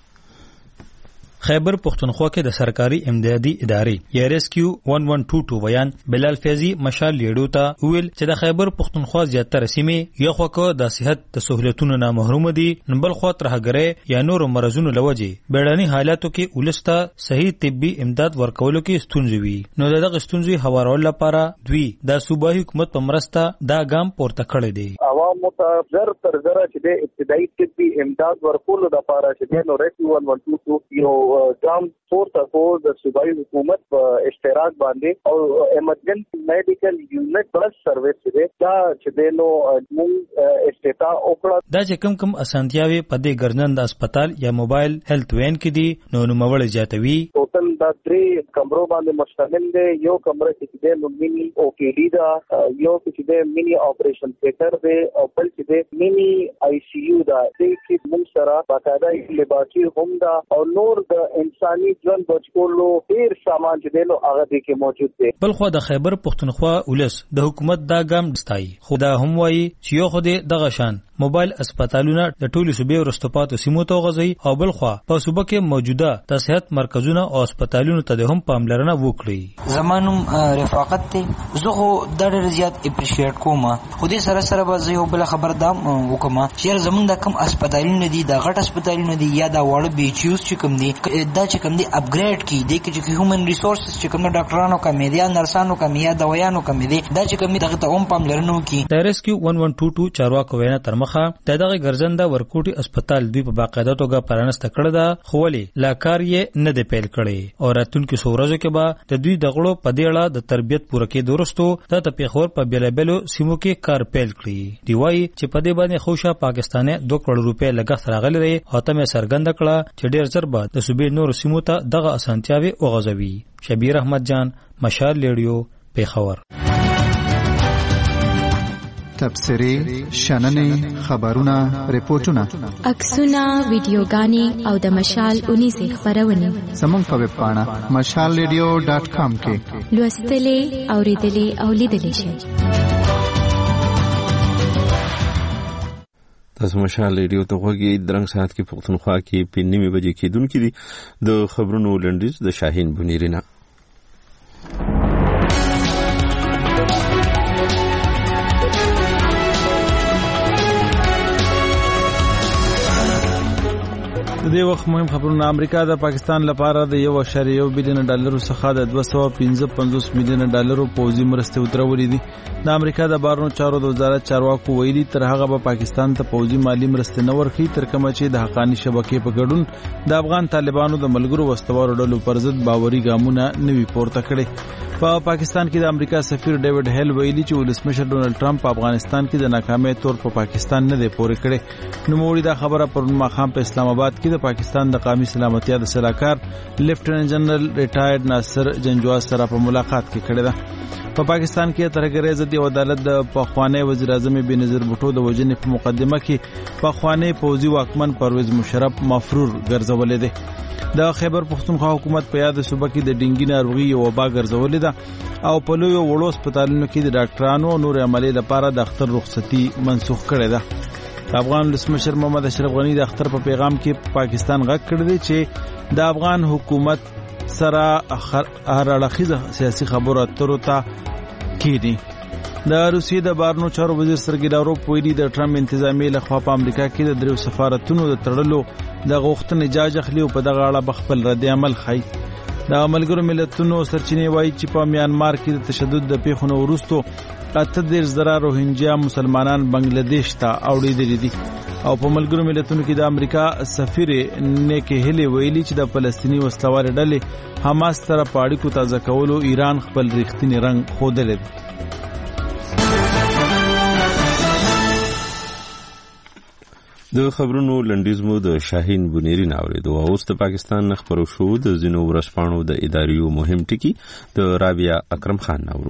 خیبر پختونخوا کې د سرکاري امدادي ادارې یا ریسکیو ون ون ټو ټو ویان بلال فیضي مشال لیډو ته ویل چې د خیبر پختونخوا زیاتره سیمې یو خو د صحت د سہولتونو نه محروم دي نو بل خو ترهګره یا نور مرزونو لوجي بیړني حالاتو کې ولسته صحیح طبي امداد ورکولو کې ستونزې وي. نو دغه ستونزې هوارول لپاره دوی د صوبایي حکومت په مرسته دا ګام پورته کړی دی. عوامو ته زر تر زر چې د ابتدایي طبي امداد ورکولو لپاره چې نو ریسکیو ون ون ټو ټو یو ګام پورته کو د صوبایي حکومت په اشتراک باندې او ایمرجنسي میډیکل یونټ بس سرویس دی دا چې نو موږ استتا وکړه. دا چې کم کم اسانتیاوي په دې ګرځنده اسپیټال یا موبایل هیلث وین کې دي نو نو مول زیاتوي. ټوټل دا درې کمرو باندې مشتمل دی. یو کمره چې دی نو مینی او پی ډی دا یو چې دی مینی اپریشن تھیټر دی او بل چې دی مینی آی سی یو دا دې کې موږ سره باقاعده لیبارټری هم دا او نور د انساني ژوند بچولو ډیر سامان چې دی نو هغه دې کې موجود دی. بل خو د خیبر پختونخوا ولس د حکومت دا ګام دستای خو دا هم وایي چې یو خو دغه شان موبایل اسپیټالونه د ټولو صوبې ورستپاتو سیمو ته غځي او بل خو په صوبه کې موجوده د صحت مرکزونه او اسپیټالونو ته هم پاملرنه وکړي. زمانوم رفاقت ته زه خو د ډېر زیات اپریشیټ کوم خو دې سره سره به زه یو بل خبر دام وکم چې زمونږ د کم اسپیټالونه دي د غټ اسپیټالونه دي یا د وړ بیچیوز چې کوم دي دا چې کوم دي اپګریډ کی دي چې هیومن ریسورسز چې کوم ډاکټرانو کم دي یا نرسانو کم یا دوايانو کم دي دا چې کوم دغه ته هم پاملرنه وکړي. د ریسکیو ون ون ټو ټو چارواکو وینا تر مخه د دغه ګرځنده ورکوټي اسپیټال دوی په باقاعده توګه پرانسته کړی دا خو ولې لا کار یې نه دی پیل کړی او راتلونکي څو ورځو کې به د دوی د غړو په دې اړه د تربیت پوره کېدو وروسته د پیښور په بیلابلو سیمو کې کار پیل کړي. دی وایي چې په دې باندې خوشا پاکستاني دوه کروڑ روپۍ لګښت راغلی دی او ته مې څرګنده کړه چې ډېر ژر به د صوبې نورو سیمو ته دغه اسانتیاوې وغځوي. شبیر احمد جان مشال ریډیو پیښور. تبصرې شننې خبرونه ریپورتونه عکسونه ویډیوګانې او د مشال اونیزې خبرونه زموږ په ویب پاڼه مشال ریډیو ډاټ کام کې لوستلې اوریدلې او لیدلې شئ. تاسو مشال ریډیو ته غوږی درنګ ساعت کې پښتونخوا کې په نیمه بجې کېدونکې دي د خبرونو لنډیز د شاهین بنيرینا. د دې وخت مهم خبرونه. امریکا د پاکستان لپاره د یو اشاریه یو بلین ډالر څخه د دوه سوه پنځه پنځوس میلیون ډالر پوځي مرستې ودرولې دي. د امریکا د بهرنیو چارو د وزارت چارواکو ویلي تر هغه به پاکستان ته پوځي مالی مرستې نه ورکړي تر کومه چې د حقاني شبکې په ګډون د افغان طالبانو د ملګرو وسوارو ډلو پر ضد باوري ګامونه نوي پورته کړي. په پاکستان کې د امریکا سفیر ډیوډ هیل ویلي چې ولسمشر ډونالد ټرمپ په افغانستان کې د ناکامۍ تور په پاکستان نه دی پورې کړي. نو موږ دا خبره پرون ماښام په اسلام آباد کې د پاکستان د قومي سلامتیا د سلاکار لیفټننټ جنرال ریټایرډ ناصر جنجوا سره په ملاقات کې کړې ده. په پاکستان کې ترهګرۍ ضد عدالت د پخوانی وزیر اعظم بېنظیر بوټو د وژنې په مقدمه کې پخوانی پوځي واکمن پرویز مشرف مفرور ګرځولې ده. د خیبر پښتونخوا حکومت په یاد صوبه کې د ډینګي ناروغي یو وبا ګرځولې ده او په لویو وړو هسپتالونو کې د ډاکټرانو او نور عملیاتو لپاره د اختر رخصتي منسوخ کړې ده. افغان ولسمشر محمد اشرف غنی د اختر په پیغام کې پاکستان غږ کړی دی چې د افغان حکومت سره هر اړخیزه سیاسي خبرو اترو ته کېږي. د روسیې د بهرنیو چارو وزیر سرګی لاروف ویلي د ټرمپ انتظامیې لخوا په امریکا کې د دریو سفارتونو د تړلو د غوښتنې جاج اخلي او په دغه اړه به خپل رد عمل ښیي. د ملګرو ملتونو سرچینې وایي چې په میانمار کې د تشدد د پیښو نه وروسته اته دېرش زره روهینجیا مسلمانان بنگلاديش ته اوړېدلي دي او په ملګرو ملتونو کې د امریکا سفیر نیکی هیلی ویلي چې د فلسطینی وسلوالې ډلې حماس سره په اړیکو تازه کولو ایران خپل ریښتینی رنګ ښودلی دی. د خبرونو لنډیز مو د شاهین بنيرینا اوریدو. اوس د پاکستان خبرو شو د ځینو ورځپاڼو د اداریو مهم ټکی د رابعه اکرم خان نورو.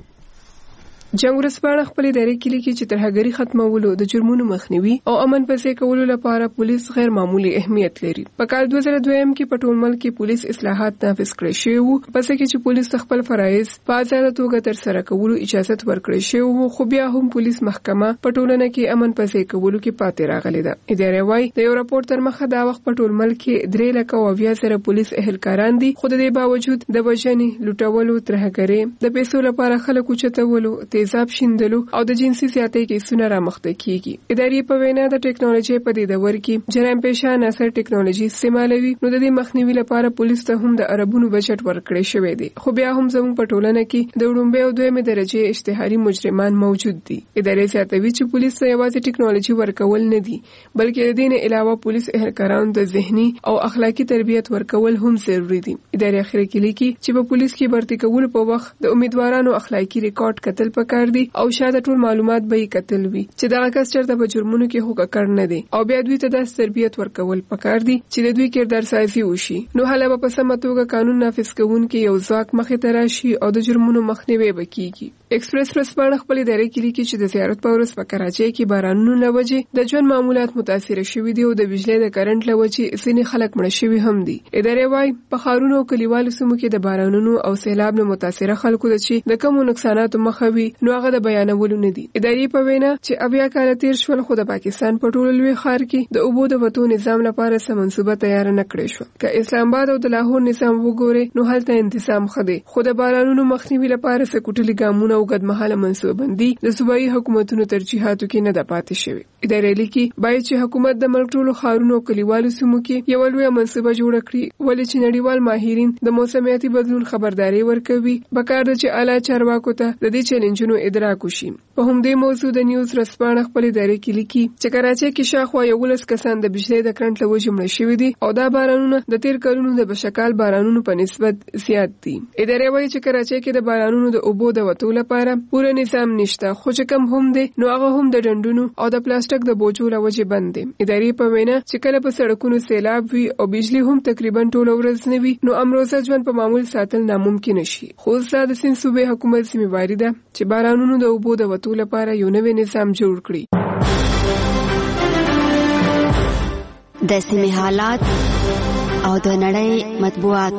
جنگ ورځپاڼه خپل ادارې کې لیکي چې ترهګري ختمولو د جرمونو مخنیوي او امن پسې کولو لپاره پولیس غیر معمولی اهمیت لري. په کال دوه زره دوه کې په ټول ملک کې پولیس اصلاحات نافذ کړي شوي وو، پسې کې چې پولیس خپل فرایض په آزاده توګه ترسره کولو اجازه ورکړي شوی وو، خو بیا هم پولیس محکمه په ټولنه کې امن پسې کولو کې پاتې راغلي ده. ادارې وايي د یو راپور تر مخه دا وخت په ټول ملک کې درې لکه او اویا زره پولیس اهلکاران دي، خو د دې باوجود د وژنې، لوټولو، ترهګرۍ، د پیسو لپاره خلک اوچتولو، تیزاب شیندلو او د جنسي زیاتۍ کیسونه رامخته کیږي. ادارې په وینا د ټیکنالوژي په دې دور کې جرم پیشه ناصر ټیکنالوژي استعمالوي، نو د دې مخنیوي لپاره پولیس ته هم د عربونو بجټ ورکړی شوی دی، خو بیا هم زموږ په ټولنه کې د وړومبۍ او دویمې درجې اشتهاري مجرمان موجود دي. ادارې زیاتوي چې پولیس ته یوازې ټیکنالوژي ورکول نه دي، بلکې د دې نه علاوه پولیس اهلکارانو ته ذهني او اخلاقی تربیت ورکول هم ضروری دي. ادارې اخر کې لیکي چې په پولیس کې برتی کول په وخت د امیدوارانو اخلاقی ریکارډ کتل پکار دي او شاته ټول معلومات به یې کتل وي چې دغه کس چېرته په جرمونو کې هوکړ نه دی او بیا دوی ته داسې تربیت ورکول پکار دي چې د دوی کردار سازي وشي. نو هله به په سمه توګه قانون نافذ کوونکي یو ځواک مخې ته راشي او د جرمونو مخنیوی به کیږي. ایکسپریس ورځپاڼه خپل ادارې کې لیکي چې د زیارت په ورځ په کراچۍ کې بارانونو له وجې د ژوند معمولات متاثر شوي دي او د بجلی د کرنټ له وجې ځینې خلک مړه شوي هم دي. ادارې وايي په ښارونو او کلیوالو سیمو کې د بارانونو او سیلاب نه متاثره خلکو د چې د کومو نقصاناتو مخه وي نو هغه د بیانولو نه دي. ادارې په وینا چې اویا کال تیر شول خو د پاکستان په ټول لوی ښار کې د اوبو د وتو نظام لپاره سم منصوبه تیار نه کړې شو. که اسلام آباد او د لاهور نظام وګوري نو هلته انتظام خدي، خو د بارانونو مخنیوي لپاره سکوټلي ګامونه او ګډمحاله منصوبندي د صوبایي حکومتونو ترجیحاتو کې نه ده پاتې شوی. ادارې لیکي باید چې حکومت د ملک ټولو ښارونو او کلیوالو سیمو کې یو لویه منصوبه جوړه کړي، ولې چې نړیوال ماهرین د موسمیاتي بدلون خبرداري ورکوي. پکار ده چې اعلی چارواکو ته د دې چیلنجونو ادراک وشي. په همدې موضوع د نیوز ورځپاڼه خپل ادارې کې لیکي چې کراچۍ کې شاوخوا یولس کسان د بجلی د کرنټ له وجې مړه شوي دي او دا بارانونه د تیر کلونو د بشکال بارانونو په نسبت زیات دي. ادارې وایي چې کراچۍ کې د بارانونو د اوبو د وتو لپاره پوره نظام نشته، خو چې کم هم دی نو هغه هم د ډنډونو او د پلاستیک د بوجو له وجې بند دی. ادارې په وینا چې کله په سړکونو سیلاب وي او بجلی هم تقریبا ټوله ورځ نه وي نو امروزه ژوند په معمول ساتل ناممکن شي. خو دا د سیند صوبې حکومت ذمہواری ده چې بارانونو د اوبو د وتو لپاره یو نوی نظام جوړ کړي. د سیمې حالات او د نړۍ مطبوعات.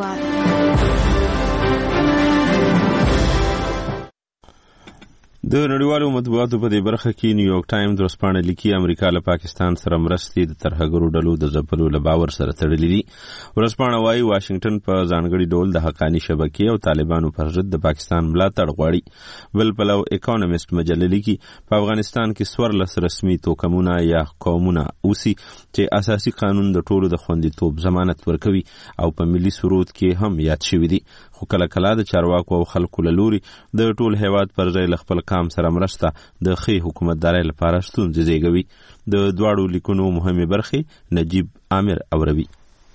د نړیوالو مطبوعاتو په دې برخه کې نیویارک ټایمز ورځپاڼه لیکي امریکا له پاکستان سره مرستې د ترهګرو ډلو د ځپلو له باور سره تړلې دي. ورځپاڼه وايي واشنگټن په ځانګړي ډول د حقاني شبکې او طالبانو پر ضد د پاکستان ملاتړ غواړي. بل پلو اکانومیست مجله لیکي په افغانستان کې څوارلس رسمي توکمونه یا قومونه اوسي چې اساسي قانون د ټولو د خوندیتوب ضمانت ورکوي او په ملي سرود کې هم یاد شوي دي. خو کله کله د چارواکو او خلکو له لوري د ټول هیواد پر ځای له خپل کام سره مرسته د ښې حکومتدارۍ لپاره ستونزې زیږوي. د دواړو لیکونو مهمې برخې نجیب عامر اوروي.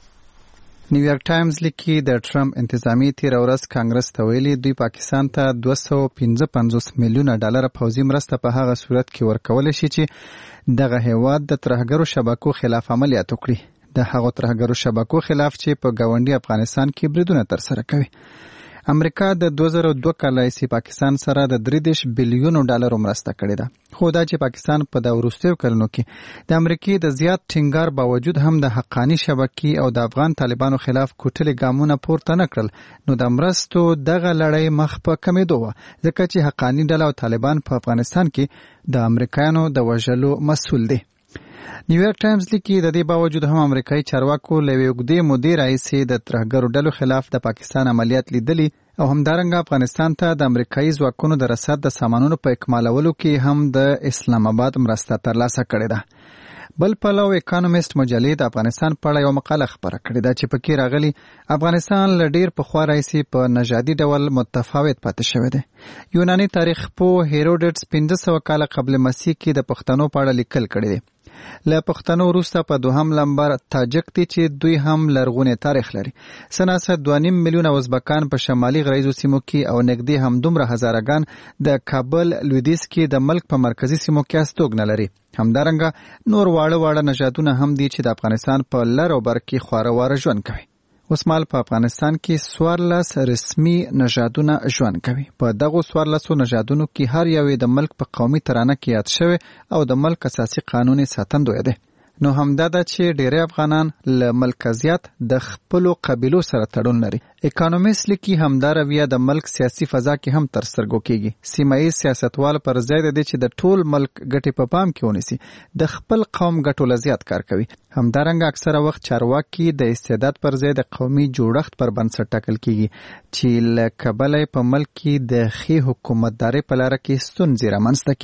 نیویارک ټایمز لیکي د ټرمپ انتظامی تیر ورځ کانګرس ته ویلي دوی پاکستان ته دوه سوه پنځه پنځوس میلیونه ډالر پوځي مرسته په هغه صورت کې ورکولی شي چې دغه هیواد د ترهګرو شبکو خلاف عملیات وکړي. د هغو ترهګرو شبکو خلاف چې په ګاونډي افغانستان کې بریدونه ترسره کوي. امریکا د دوه زره دوه کال راهیسې پاکستان سره د درې دېرش بلیونو ډالرو مرسته کړې ده. خو دا چې پاکستان په د وروستیو کلونو کې د امریکې د زیات ټینګار باوجود هم د حقاني شبکې او د افغان طالبانو خلاف کوټلې ګامونه پورته نه کړل، نو د مرستو دغه لړۍ مخ په کمېدو وه، ځکه چې حقاني ډله او طالبان په افغانستان کې د امریکایانو د وژلو مسؤل دي. نیویارک ټایمز لیکي د دې باوجود هم امریکایي چارواکو له یوې اوږدې مودې راهیسې د ترهګرو ډلو خلاف د پاکستان عملیات لیدلي او همدارنګه افغانستان ته د امریکایي ځواکونو د رسد د سامانونو په اکمالولو کې هم د اسلام آباد مرسته ترلاسه کړې ده. بل پلو اکانومیست مجلې د افغانستان په اړه یو مقاله خپره کړې ده چې پکې راغلي افغانستان له ډېر پخوا راهیسې په نژادي ډول متفاوت پاتې شوی دی. یوناني تاریخ پوه هیروډټس پنځه سوه کاله قبل مسیح کې د پښتنو په اړه لیکل کړي دي. له پښتنو وروسته په دوهم لمبر تاجک دي چې دوی هم لرغونی تاریخ لري. سناسه دوه نیم میلیونه ازبکان په شمالي غرایزو سیمو کې او نږدې همدومره هزارګان د کابل لویدیځ کې د ملک په مرکزي سیمو کې استوګنه لري. همدارنګه نور واړه واړه نژادونه هم دي چې د افغانستان په لر او بر کې خواره واره ژوند کوي. اوس مهال په افغانستان کې څوارلس رسمي نژادونه ژوند کوي. په دغو څوارلسو نژادونو کې هر یو د ملک په قومي ترانه کې یاد شوی او د ملک اساسي قانون ساتندوی دی. نو همدا ده چې ډېری افغانان له مرکزیت د خپلو قبیلو سره تړون لري. اکانومیست لیکي همدا رویه د ملک سیاسي فضا کې هم تر سترګو کېږي. سیمه ییز سیاستوال پر ځای د دې چې د ټول ملک ګټې په پام کې ونیسي د خپل قوم ګټو له زیات کار کوي. همدارنګه اکثره وخت چارواکي د استعداد پر ځای د قومي جوړښت پر بنسټ ټاکل کېږي چې له کبله په ملک کې د ښې حکومتدارۍ په لاره کې ستونزې رامنځته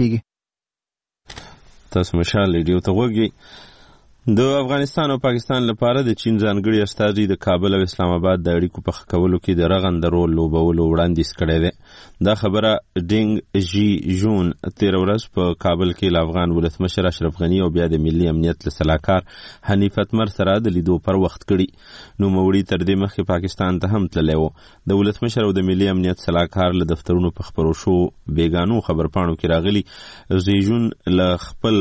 کېږي. تاسو مشال ریډیو ته غوږی. د افغانستان او پاکستان لپاره د چین ځانګړي استازي د کابل او اسلام آباد د اړیکو په ښه کولو کې د رغنده رول لوبولو وړاندیز کړی دی. دا خبره ډینګ ژي ژون تېره ورځ په کابل کې له افغان ولسمشر اشرف غني او بیا د ملي امنیت له سلاکار حنیف اتمر سره د لیدو پر وخت کړي. نوموړي تر دې مخکې پاکستان ته هم تللی و. د ولسمشر او د ملي امنیت سلاکار له دفترونو په خپرو شو بیګانو خبرپاڼو کې راغلي ژي ژون له خپل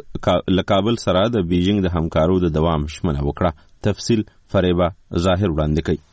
له کابل سره د بیجینګ د همکارو د دوام ژمنه وکړه. تفصیل فریبه ظاهر وړاندې کوي.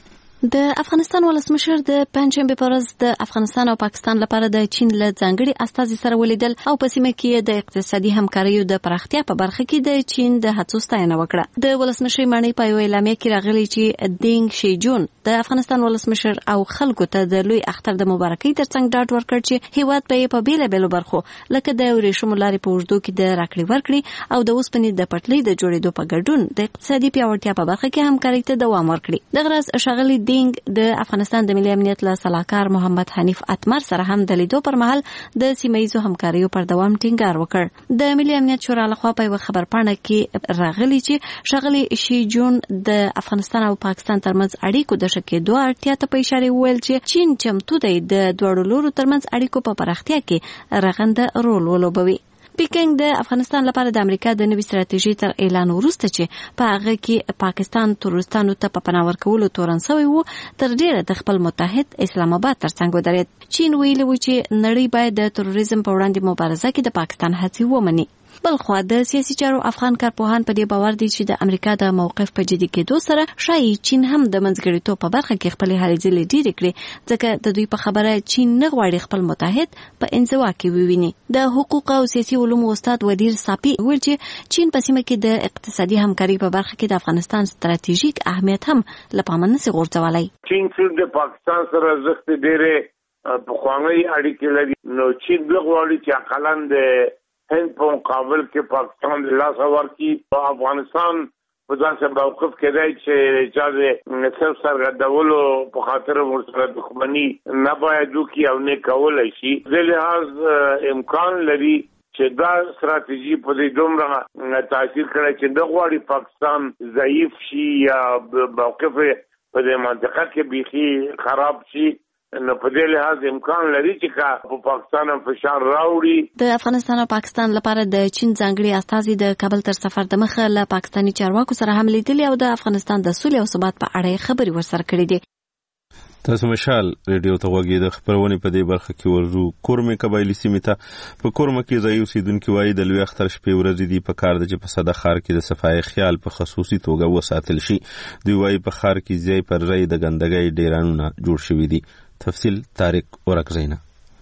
د افغانستان ولسمشر د پنجشنبې په ورځ د افغانستان او پاکستان لپاره د چین له ځانګړي استازي سره ولیدل او په سیمه کې د اقتصادي همکاریو د پراختیا په برخه کې د چین د هڅو ستاینه وکړه. د ولسمشر معنی په یو اعلامیه کې راغلی چې دینګ شي جون د افغانستان ولسمشر او خلکو ته د لوی اختر د مبارکۍ ترڅنګ ډاډ ورکړ چې هیواد به په بیلابیلو برخو لکه د ورېښمو لارې په اوږدو کې د راکړې ورکړې او د اوسپنې د پټلۍ د جوړېدو په ګډون د اقتصادي پیاوړتیا په برخه کې همکارۍ ته دوام ورکړي. دغه راز ښاغلي دینګ د افغانستان د ملي امنیت له سلاکار محمد حنیف اتمر سره هم د لیدو پر مهال د سیمه ییزو همکاریو پر دوام ټینګار وکړ. د ملي امنیت شورا لخوا په یوه خبرپاڼه کې راغلي چې ښاغلي شي جون د افغانستان او پاکستان ترمنځ اړیکو د ښه کېدو اړتیا ته په اشاره وویل چې چین چمتو دی د دواړو لورو ترمنځ اړیکو په پراختیا کې رغنده رول ولوبوي. پیکنګ د افغانستان لپاره د امریکا د نوي ستراتیژي تر اعلان وروسته چې په هغه کې پاکستان تروریستانو ته په پناه ورکولو تورن شوی و تر ډیره د خپل متحد اسلام آباد ترڅنګ ودرېد. چین ویلي و چې نړۍ باید د تروریزم په وړاندې مبارزه کې د پاکستان هڅې ومني. بلخوا د سیاسي چارو افغان کارپوهان په دې باور دي چې د امریکا د موقف په جدي کېدو سره شایي چین هم د منځګړیتوب په برخه کې خپل هلې ځلې ډېرې کړي، ځکه د دوی په خبره چین نه غواړي خپل متحد په انزوا کې وویني. د حقوق او سیاسي علومو استاد ودیر صافي ویل چې چین په سیمه کې د اقتصادي همکارۍ په برخه کې د افغانستان ستراتیژیک اهمیت هم له پامه نشي غورځولی. چین سره د پاکستان سره ارزښت ډېرې په خوانګي اړیکې لري. نو چین به غواړي چې اقلن د هند په مقابل کې پاکستان د لاس ورکړي او افغانستان په ځان موقف کې دی چې اجازه صرف سرګردولو په خاطر ورسره دښمني نه باید وکړي او نه کولای شي. د لحاظ امکان لري چې دا ستراتیژي په دې دومره تاثیر کړی چې د غواړي پاکستان ضعیف شي یا موقف په دې منطقه کې بیخي خراب شي. نو په دې لحاظ امکان لري چې په پاکستان هم فشار راوړي. د افغانستان او پاکستان لپاره د چین ځانګړي استازي د کابل تر سفر د مخه له پاکستاني چارواکو سره هم لیدلي او د افغانستان د سولې او ثبات په اړه خبرې ورسره کړې دي. تاسو مشال ریډیو ته وګورئ. د خبرونه په دې برخه کې ورزو کورمه قبایلی سیمه ته په کورمه کې ځای اوسیدونکو وایي د لوی اختر شپې ورځې دی په کار د چې په صدا خار کې د صفای خیال په خصوصي توګه وساتل شي. دوی وایي په خار کې ځای پر ځای د ګندګۍ ډیرانونه جوړ شوي دي. تفصیل طارق ورکزینا.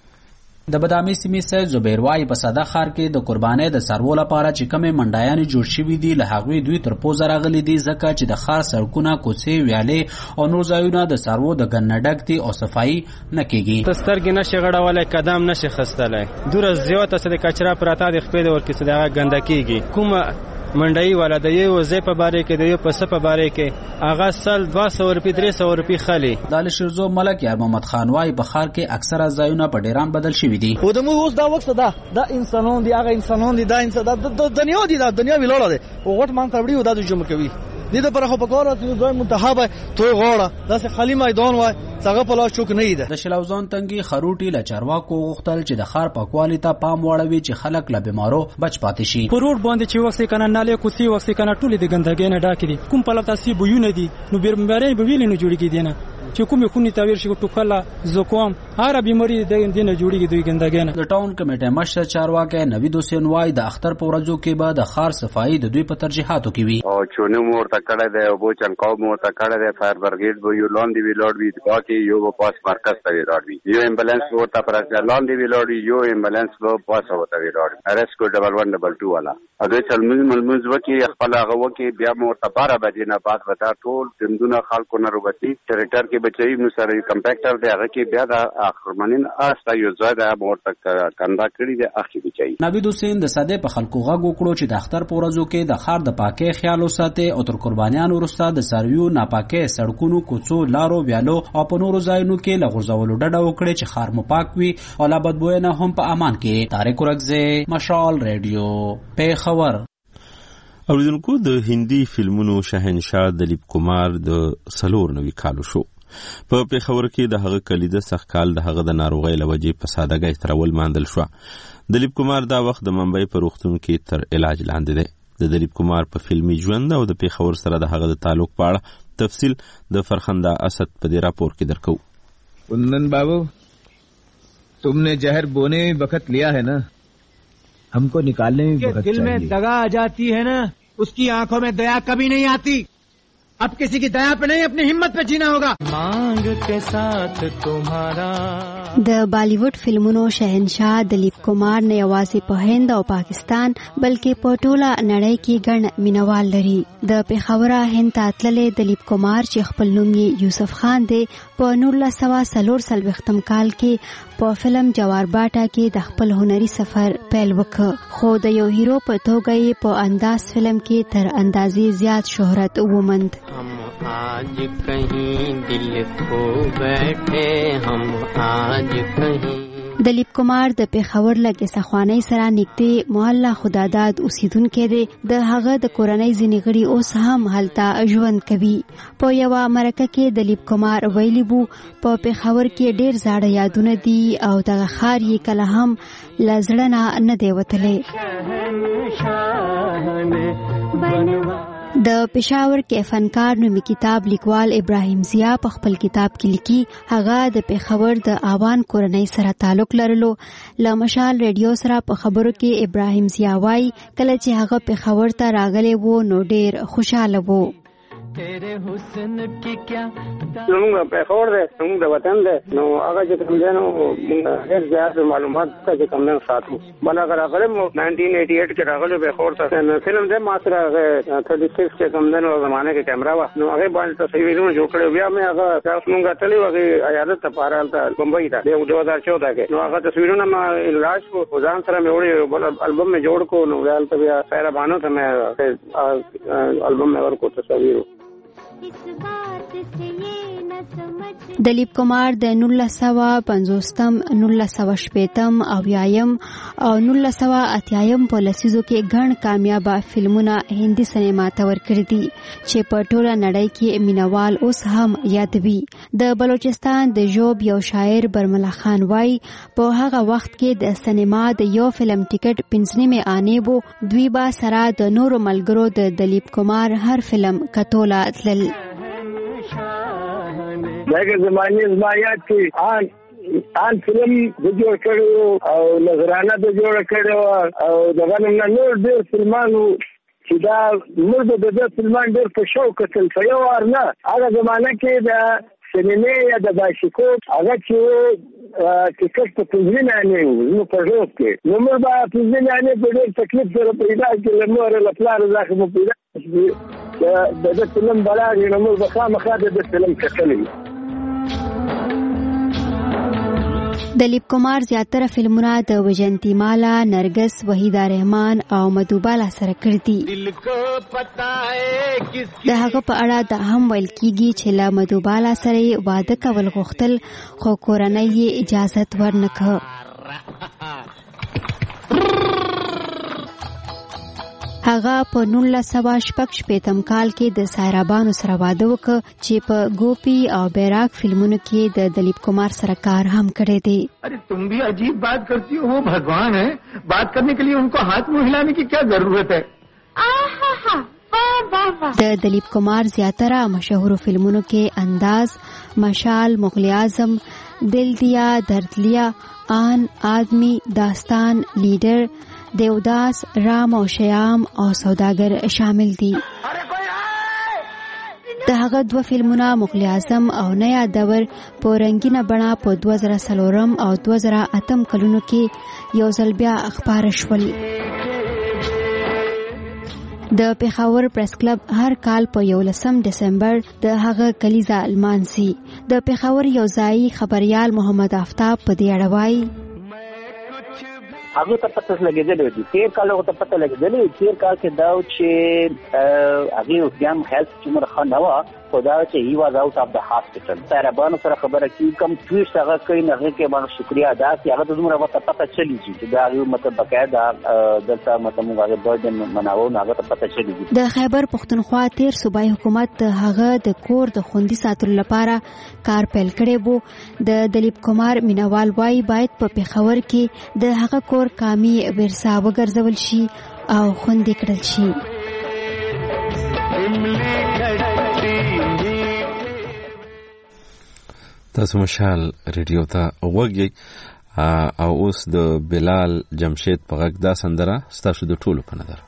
د بدامي سیمې سره زبیر وای په صدا خار کې د قربانۍ د سرو لپاره چې کومه منډایان جوړ شوي دي له هغه دوی تر پوزه راغلي دي ځکه چې د خار سړکونه کوڅې ویالې او نور ځایونه د سرو د ګنډک دي او صفایي نه کیږي. تسترګې نشي غړولای قدم نشي خستلای دور زیاته سره کچرا پراته د خپې د ورکې سره ګندکیږي. کومه منډای والا د یو ځای په باره کې د یو په سپه باره کې هغه سل دوه سوه روپۍ درې سوه روپۍ خالي. د شیرزو ملک یار محمد خان وای په خار کې اکثره ځایونه په ډیران بدل شوي دي. او د مو اوس دا وخت ده د انسانون دی هغه انسانون دی دا انسان د دنیا دی د دنیا ویلوړه ده او غټ مان تبړي او د جمع کوي دې د پرخه په کار ته دوی منتخبه توي غوړه داسې خالی میدان وای څنګه په لاس چوک نه ده. د شلوزون تنګي خروټي له چارواکو غوښتل چې د خار پاکوالي ته پام وړوي چې خلک له بیمارو بچ پاتې شي. په روډ باندې چې وخت کنه نالې کوسي وخت کنه ټولې د ګندګۍ نه ډاکې دي. کوم په لپاره سی بوونه دي نو بیماری به ویلې نه جوړیږي دي نه چې کومې خونې تاویر شي ټوکلا زکام هر بیماری د دینه جوړیږي دوی ګندګۍ نه. د ټاون کمیټه مشر چارواکي نوید حسین وای د اختر په ورځو کې به د خار صفایي د دوی په ترجیحاتو کې وي. او چونه مور ته کړه دی او بو چنکاو مور ته کړه دی فایر برګیډ به یو لاندې وی لوړ وی باقي یو پاس مرکز ته وی لوړ وی یو امبولانس ورته پر لاندې وی لوړ یو امبولانس به پاس ورته وی لوړ ارسکو ډبل ون ډبل ټو والا اده چلمز ملمز وکي خپل هغه وکي بیا مور ته بارہ بجې نه بعد وتا ټول دندونه خلکو نه روبتي ټریټر کې بچي نو سره کمپیکټر دی هغه کې بیا د اخرمنین استا یو ځای د مور تک کندا کړی دی اخی بچي. نوید حسین د صدې په خلکو غږ وکړو چې د اختر په ورځو کې د خار د پاکي خیال وساته او تر قربانیان ورسته د سرویو ناپاکي سړکونو کوڅو لارو ویالو او په نورو ځایونو کې لغورځولو ډډه وکړي چې خار مو پاک وي او لا بدبوې نه هم په امان کې. طارق ورکزی مشال ریډیو په خبر. اوریدونکو د هندي فلمونو شهنشاه دلیپ کمار د سلور نوي کالو شو په پیښور کې د هغه کلیده سخکال د هغه د ناروغۍ لوجې په سادهګۍ ترول ماندل شو. دلیپ کمار دا وخت د ممبئی په روغتون کې تر علاج لاندې دی. د دلیپ کمار په فلمي ژوند او د پیښور سره د هغه د تعلق په اړه تفصیل د فرخنده اسد په دې راپور کې درکو. कुंदन बाबू तुमने जहर बोने में वक्त लिया है ना, हमको निकालने में वक्त चाहिए। दिल में दगा आ जाती है ना, उसकी आंखों में दया कभी नहीं आती। अब किसी की दया पे नहीं, अपनी हिम्मत पे जीना होगा। मांग के साथ तुम्हारा د بالیوډ فلمونو شهنشاه دلیپ کمار نه یوازې په هند او پاکستان بلکې په ټوله نړۍ کې ګڼ مینوال لري. د پیښوره هند ته تللی دلیپ کمار چې خپل نوم یې یوسف خان دی په نولس سوه څلور څلوېښتم کال کې په فلم جوار باټا کې د خپل هنري سفر پیل وکړ، خو د یو هیرو په توګه یې په انداز فلم کې تر اندازې زیات شهرت وموند. आज कहीं दिल खो बैठे हम आज कहीं. دلیپ کمار د پیښور له کیسهخوانۍ سره نږدې محله خداداد اوسیدونکی دی. د هغه د کورنۍ ځینې غړي اوس هم هلته ژوند کوي. په یوه مرکه کې دلیپ کمار ویلي بو په پیښور کې ډېر زاړه یادونه دي او دغه ښار یې کله هم له زړه نه نه دی وتلی. د پېښور کې فنکار نومي کتاب لیکوال ابراهیم ضیا په خپل کتاب کې لیکي هغه د پېښور د آوان کورنۍ سره تعلق لرلو. له مشال ریډیو سره په خبرو کې ابراهیم ضیا وایي کله چې هغه پېښور ته راغلی وو نو ډېر خوشحاله وو. तेरे हुस्न की क्या موږ په خور ده موږ د وطن ده نو هغه چې کوم دی نو موږ هیڅ ځای معلومات څه کوم نه ساتو بل هغه راغلی nineteen eighty-eight کې راغلی به خور ته فلم ده ما سره thirty-six کې کوم دی نو زمانه کې کیمرا و نو هغه باندې تصویرونه جوړ کړو بیا مې هغه تاسو موږ تللی وغه عیادت ته پارالته بمبئی ته د two thousand fourteen کې نو هغه تصویرونه ما علاج کو ځان سره مې وړي بل البم مې جوړ کو نو ولته بیا سایره بانو ته مې البم مې ورکو تصویر دلیپ کمار د نولس سوه پنځوستم نولس سوه شپېتم اویایم او نولس سوه اتیایم په لسیزو کې ګڼ کامیابه فلمونه هندي سینما ته ورکړي دي چې په ټوله نړۍ کې مینوال اوس هم یادوي. د بلوچستان د ژوب یو شاعر برملا خان وای په هغه وخت کې د سینما د یو فلم ټیکټ پنځه نیمه آنې وو. دوی با سره د نورو ملګرو د دلیپ کمار هر فلم کتوله تلل. دغه زمانه زمایات کې آن آن فلم د جوړ کړو او نظرانه د جوړ کړو او دغه نه نور ډېر فلمانو چې دا موږ د دې فلمان ډېر په شوق کتل په یو وار نه هغه زمانه کې د سینما یا د باشکو هغه چې ټیکټ په پنځه نه نو په ژوند کې نو موږ به پنځه نه په ډېر تکلیف سره پیدا کړل مور له پلار زخم پیدا د دې فلم بلاغي نو موږ به خامخا د فلم کتلې. دلیپ کمار زیاتره فلمونه د وجنتی مالا، نرگس، وحیده رحمان او مدوبالا سره کړي دي. د هغه په اړه دا هم ویل کیږي چې له مدوبالا سره واده کول غوښتل خو کورنۍ یې اجازه ورنکړه. هغه په نولس سوه شپږ شپېتم کال کې د سایرابانو سره واده وکړ چې په ګوپی او بیراک فلمونو کې د دلیپ کمار سره کار هم کړی دی. अरे तुम भी अजीब बात करती हो, वो भगवान है, बात करने के लिए उनको हाथ मुंह हिलाने की क्या जरूरत है. د دلیپ کمار زیاتره مشهور فلمونو کې انداز، مشال، مغل اعظم، دل دیا، درد لیا، آن، آدمی، داستان، لیڈر، دیوداس، رام او شیام او سوداګر شامل دي. د هغه دوه فلمونه مغل اعظم او نیا دور په رنگینه بڼه په دوه زره څلورم او دوه زره اتم کلونو کې یو ځل بیا خپاره شول. د پېښور پریس کلب هر کال په یولسم دسمبر د هغه کلیزه لمانځي. د پېښور یو ځایي خبریال محمد آفتاب په دې اړه وایي هغه ته پته لګېدلې دي تیر کال هغه ته پته لګېدلې تیر کال کې دا چې هغه اوسيام هیلث څومره ښه نه و خدا چې هی واز اوټ اف د هاسپټل سره سره خبره کی کم ټویټ هغه کوي نه کې باندې شکریا ادا کی هغه د زموږه وته پته چلی چې دا یو مطلب بقاعده دلته مطلب موږ هغه برډن مناوو نه هغه پته چلی د خیبر پښتونخوا تیر صوبایي حکومت هغه د کور د خوندي ساتلو لپاره کار پیل کړی وو. د دلیپ کمار مینوال وای باید په پېښور کې د هغه کور کامي ورثه وګرځول شي او خوندي کړل شي. تاسو مشال ریډیو ته وګورئ او اوس د بلال جمشید په غږ دا سندره ستاسو د ټولو په نظر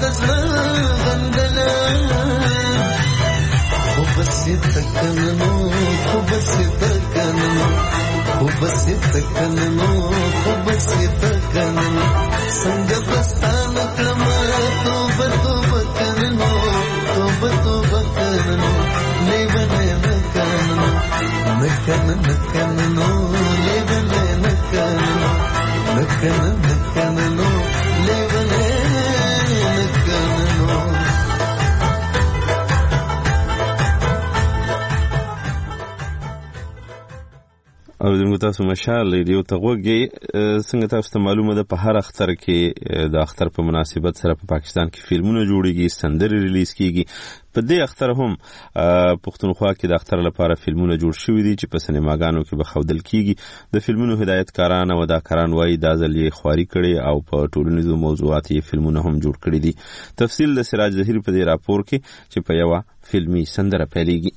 او زموږ تاسو مشال ریډیو ته وګورئ. څنګه تاسو ته معلومه ده په هر اختر کې د اختر په مناسبت سره په پاکستان کې فلمونه جوړیږي، سندرې ریلیز کیږي. په دې اختر هم پښتونخوا کې د اختر لپاره فلمونه جوړ شوي دي چې په سینماګانو کې به ښودل کیږي. د فلمونو هدایتکاران او اداکاران وایي دا ځل یې خواري کړې او په ټولنیزو موضوعاتو یې فلمونه هم جوړ کړي دي. تفصیل د سراج ظهیر په دې راپور کې چې په یوه فلمي سندره پیلېږي.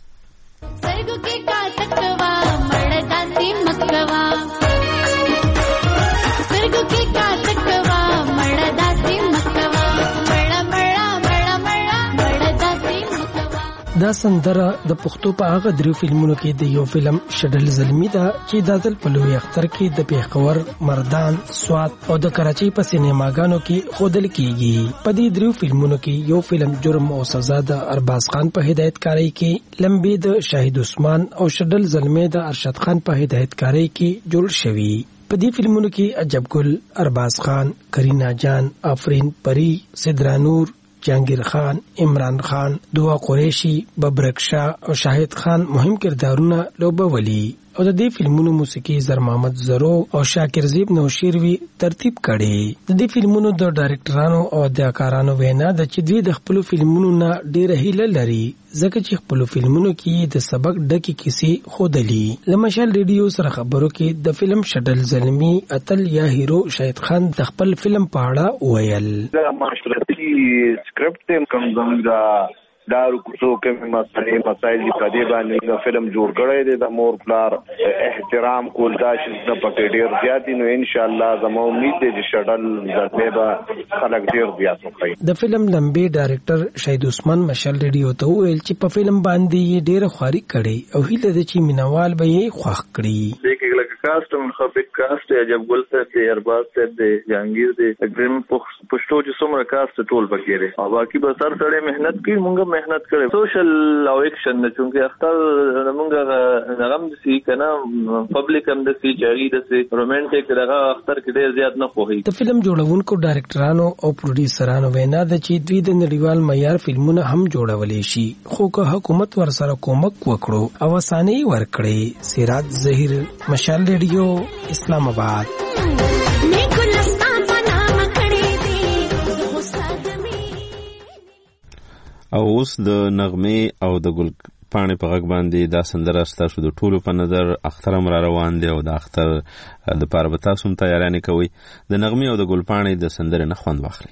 دا سندره د پښتو په هغه درو فلمونو کې د یو فلم شډل زلمی ده چې د ځل په لوی اختر کې د پیښور، مردان، سوات او د کراچۍ په سینماګانو کې ښودل کیږي. په دې درو فلمونو کې یو فلم جرم او سزا د ارباز خان په هدایتکارۍ کې، لمبي د شاهد عثمان او شډل زلمی د ارشد خان په هدایتکارۍ کې جوړ شوی. په دې فلمونو کې عجب ګل، ارباز خان، کرینا جان، آفرین پری، سدرانور، جهانگیر خان، عمران خان، دعا قریشی، ببرک شاه او شاهد خان مهم کردارونه لوبولي. او د دې فلمونو موسیقي زر محمد زرو او شاکر زیب نوشیروي ترتیب کړي. د دې فلمونو د ډایرکټرانو او اداکارانو وینا د چې دوی د خپل فلمونو نه ډېر هیله لري ځکه چې خپل فلمونو کې د سبق ډکې کیسې ښودلي. لمشال ریډیو سره خبرو کې د فلم شډل زلمی اتل یا هیرو شاهد خان د خپل فلم په اړه ویل. دا معاشرتي سکرپټ کوم زموږ دارو کوڅو کې مسائل مسائل دي په دې باندې د فلم جوړ کړی دی. د مور پلار احترام کول دا چې د پټ ډیر زیات نو ان شاء الله زمو امید دی چې شډل زړه به خلک ډیر زیات وکړي. د فلم لمبي ډایرکټر شاهد عثمان مشال ریډیو ته ویل چې په فلم باندې ډیر خواري کړي او هیله ده چې مینوال به یې خوښ کړي. دیکھئے لکه کاسټ منخبط کاسټ عجب ګل صاحب دی، ارباز صاحب دی، جهانگیر دی، تقریبا پښتو چې څومره کاسټ ټول پکې دی او باقي به سر سره مهنت کوي. مونږ مهنت کړي سوشل او اکشن نه چونکه اختر موږ نغم دي کنه پبلک هم د سی چاري د سی رومانټیک دغه اختر کې ډیر زیات نه خوهي. د فلم جوړونکو ډایرکټرانو او پروډوسرانو وینا ده چې دوی د نړیوال معیار فلمونه هم جوړولې شي خو که حکومت ورسره کومک وکړو او اساني ورکړي. سراج ظهیر، مشال ریډیو، اسلام آباد. او اوس د نغمې او د ګل پاڼې په غږ باندې دا سندره ستاسو د ټولو په نظر اختر هم را روان دی او د اختر دپاره به تاسو هم تیارانې کوئ. د نغمې او د ګل پاڼې د سندرې نه خوند واخلئ.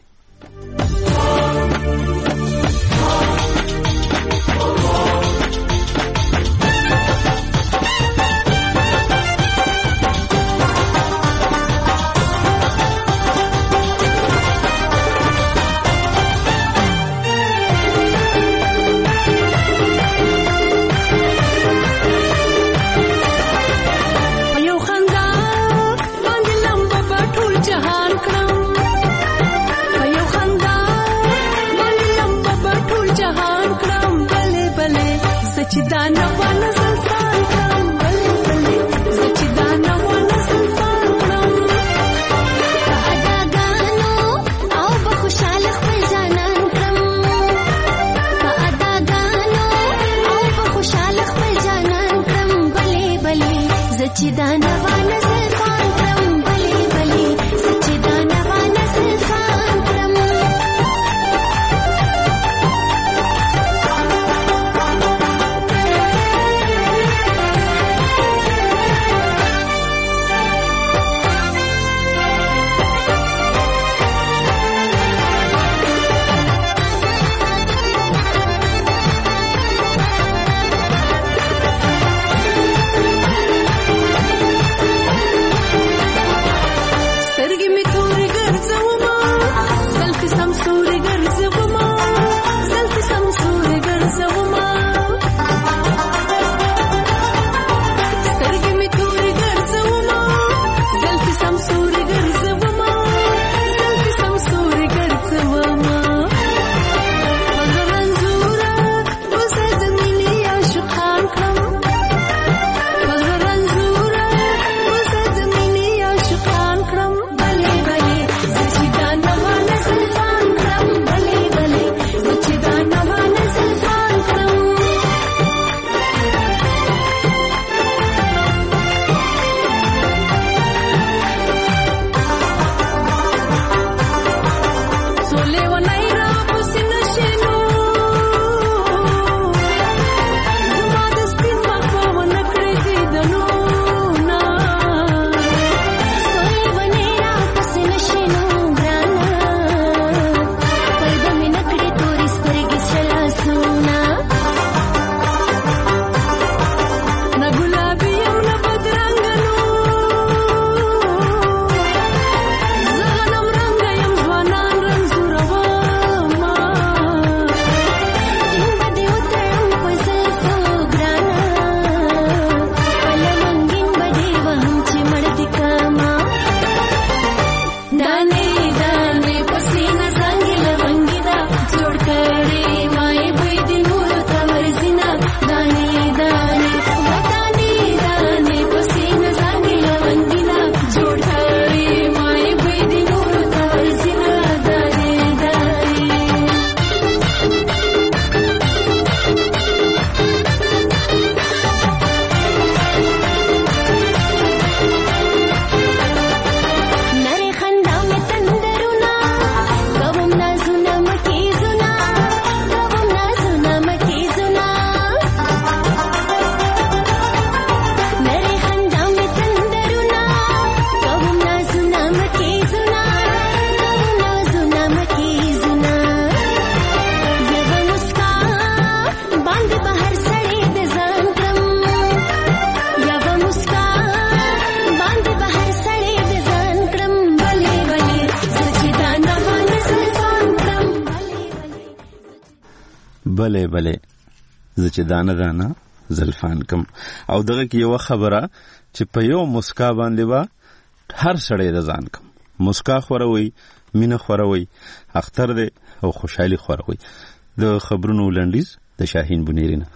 بله بله زه چې دانه دانه زلفان کم. او دغه کې یو خبره چې په یو مسکا باندې با هر سړی د ځان کم. مسکا خوروي، مینه خوروي، اختر دی او خوشحالي خوروي. د خبرونو لنډیز د شاهین بنيري نه.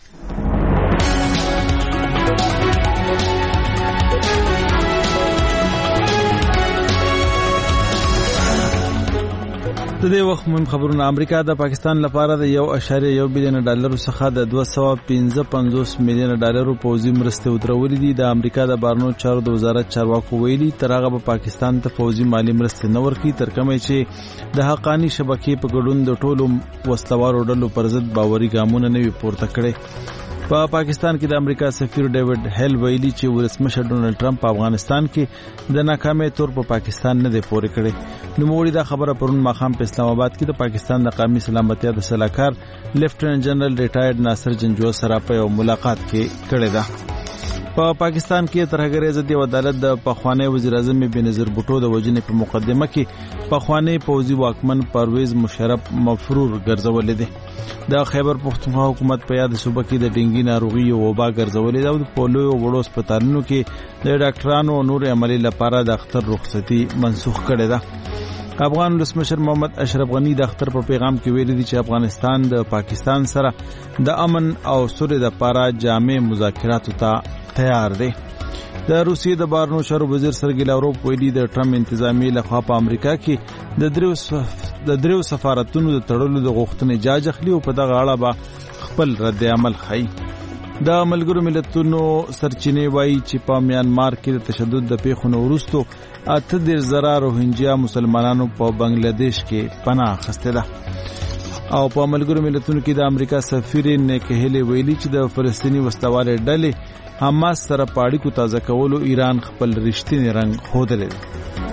د دې وخت مهم خبرونه. امریکا د پاکستان لپاره د یو اعشاریه یو بلین ډالر څخه د دوه سوه پنځه پنځوس میلیون ډالر پوځي مرستې ودرولې دي. د امریکا د بهرنیو چارو د وزارت چارواکو ویلي تر هغه به پاکستان ته پوځي مالی مرستې نه ورکړي تر کومه چې د حقانی شبکې په ګډون د ټولو وسلوارو ډلو پر ضد باوري ګامونه نه وي پورته کړي. په پا پاکستان کې د امریکا سفیر ډیوډ هیل ویلي چې ولسمشر ډونالد ټرمپ په افغانستان کې د ناکامۍ تور په پا پاکستان نه دی پورې کړی. نوموړي دا خبره پرون ماښام په اسلام آباد کې د پاکستان د قومي سلامتیا د سلاکار لیفټننټ جنرال ریټایرډ ناصر جنجو سره په یو ملاقات کې کړی ده. په پا پاکستان کې ترهګرۍ ضد عدالت د پخوانی وزیر اعظم بېنظیر بوټو د وژنې په مقدمه کې پخوانی پوځي واکمن پرویز مشرف مفرور ګرځولې دي. د خیبر پختونخوا حکومت په یاد صوبه کې د ډینګي ناروغي او وبا ګرځولې ده او په لویو وړو هسپتالونو کې د ډاکټرانو او نور عملي لپاره د اختر رخصتي منسوخ کړې ده. افغان ولسمشر محمد اشرف غنی د اختر په پیغام کې ویلي دي چې افغانستان د پاکستان سره د امن او سولې لپاره جامع مذاکراتو ته تیار دی. د روسیې د بهرنیو چارو وزیر سرګی لاوروف ویلي د ټرمپ انتظامیې لخوا په امریکا کې د دریو د دریو سفارتونو د تړلو د غوښتنې جاج اخلي او په دغه اړه به خپل رد عمل ښیي. د ملګرو ملتونو سرچینې وایي چې په میانمار کې د تشدد د پیښو نه وروسته اته دېرش زره روهینجیا مسلمانانو په بنگلاديش کې پناه اخیستې ده. او په ملګرو ملتونو کې د امریکا سفیر نیکی هیلی ویلي چې د فلسطیني وسلوالې ډلې حماس سره په اړیکو تازه کولو ایران خپل رښتینی رنګ ښودلی دی.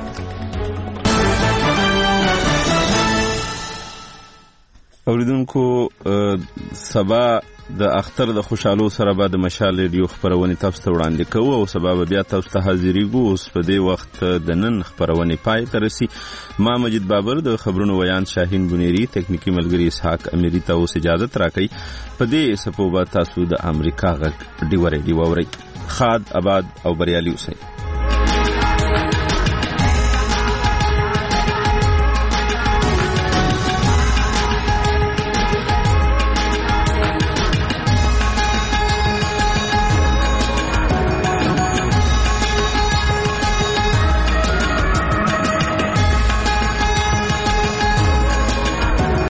اوریدونکو سبا د اختر د خوشحالو سره به د مشال ریډیو خبرونه تاسو ته وړاندې کوو او سبا به بیا تاسو ته حاضرېږو. اوس په دې وخت د نن خبرونه پای ته رسي. ما مجید بابر د خبرونو ویان شاهین بنيري تکنیکی ملګری اسحاق اميري ته اوس اجازه راکړي. په دې سپو به تاسو د امریکا غږ ډیوره دی ووري. خاد آباد او بریالي اوسئ.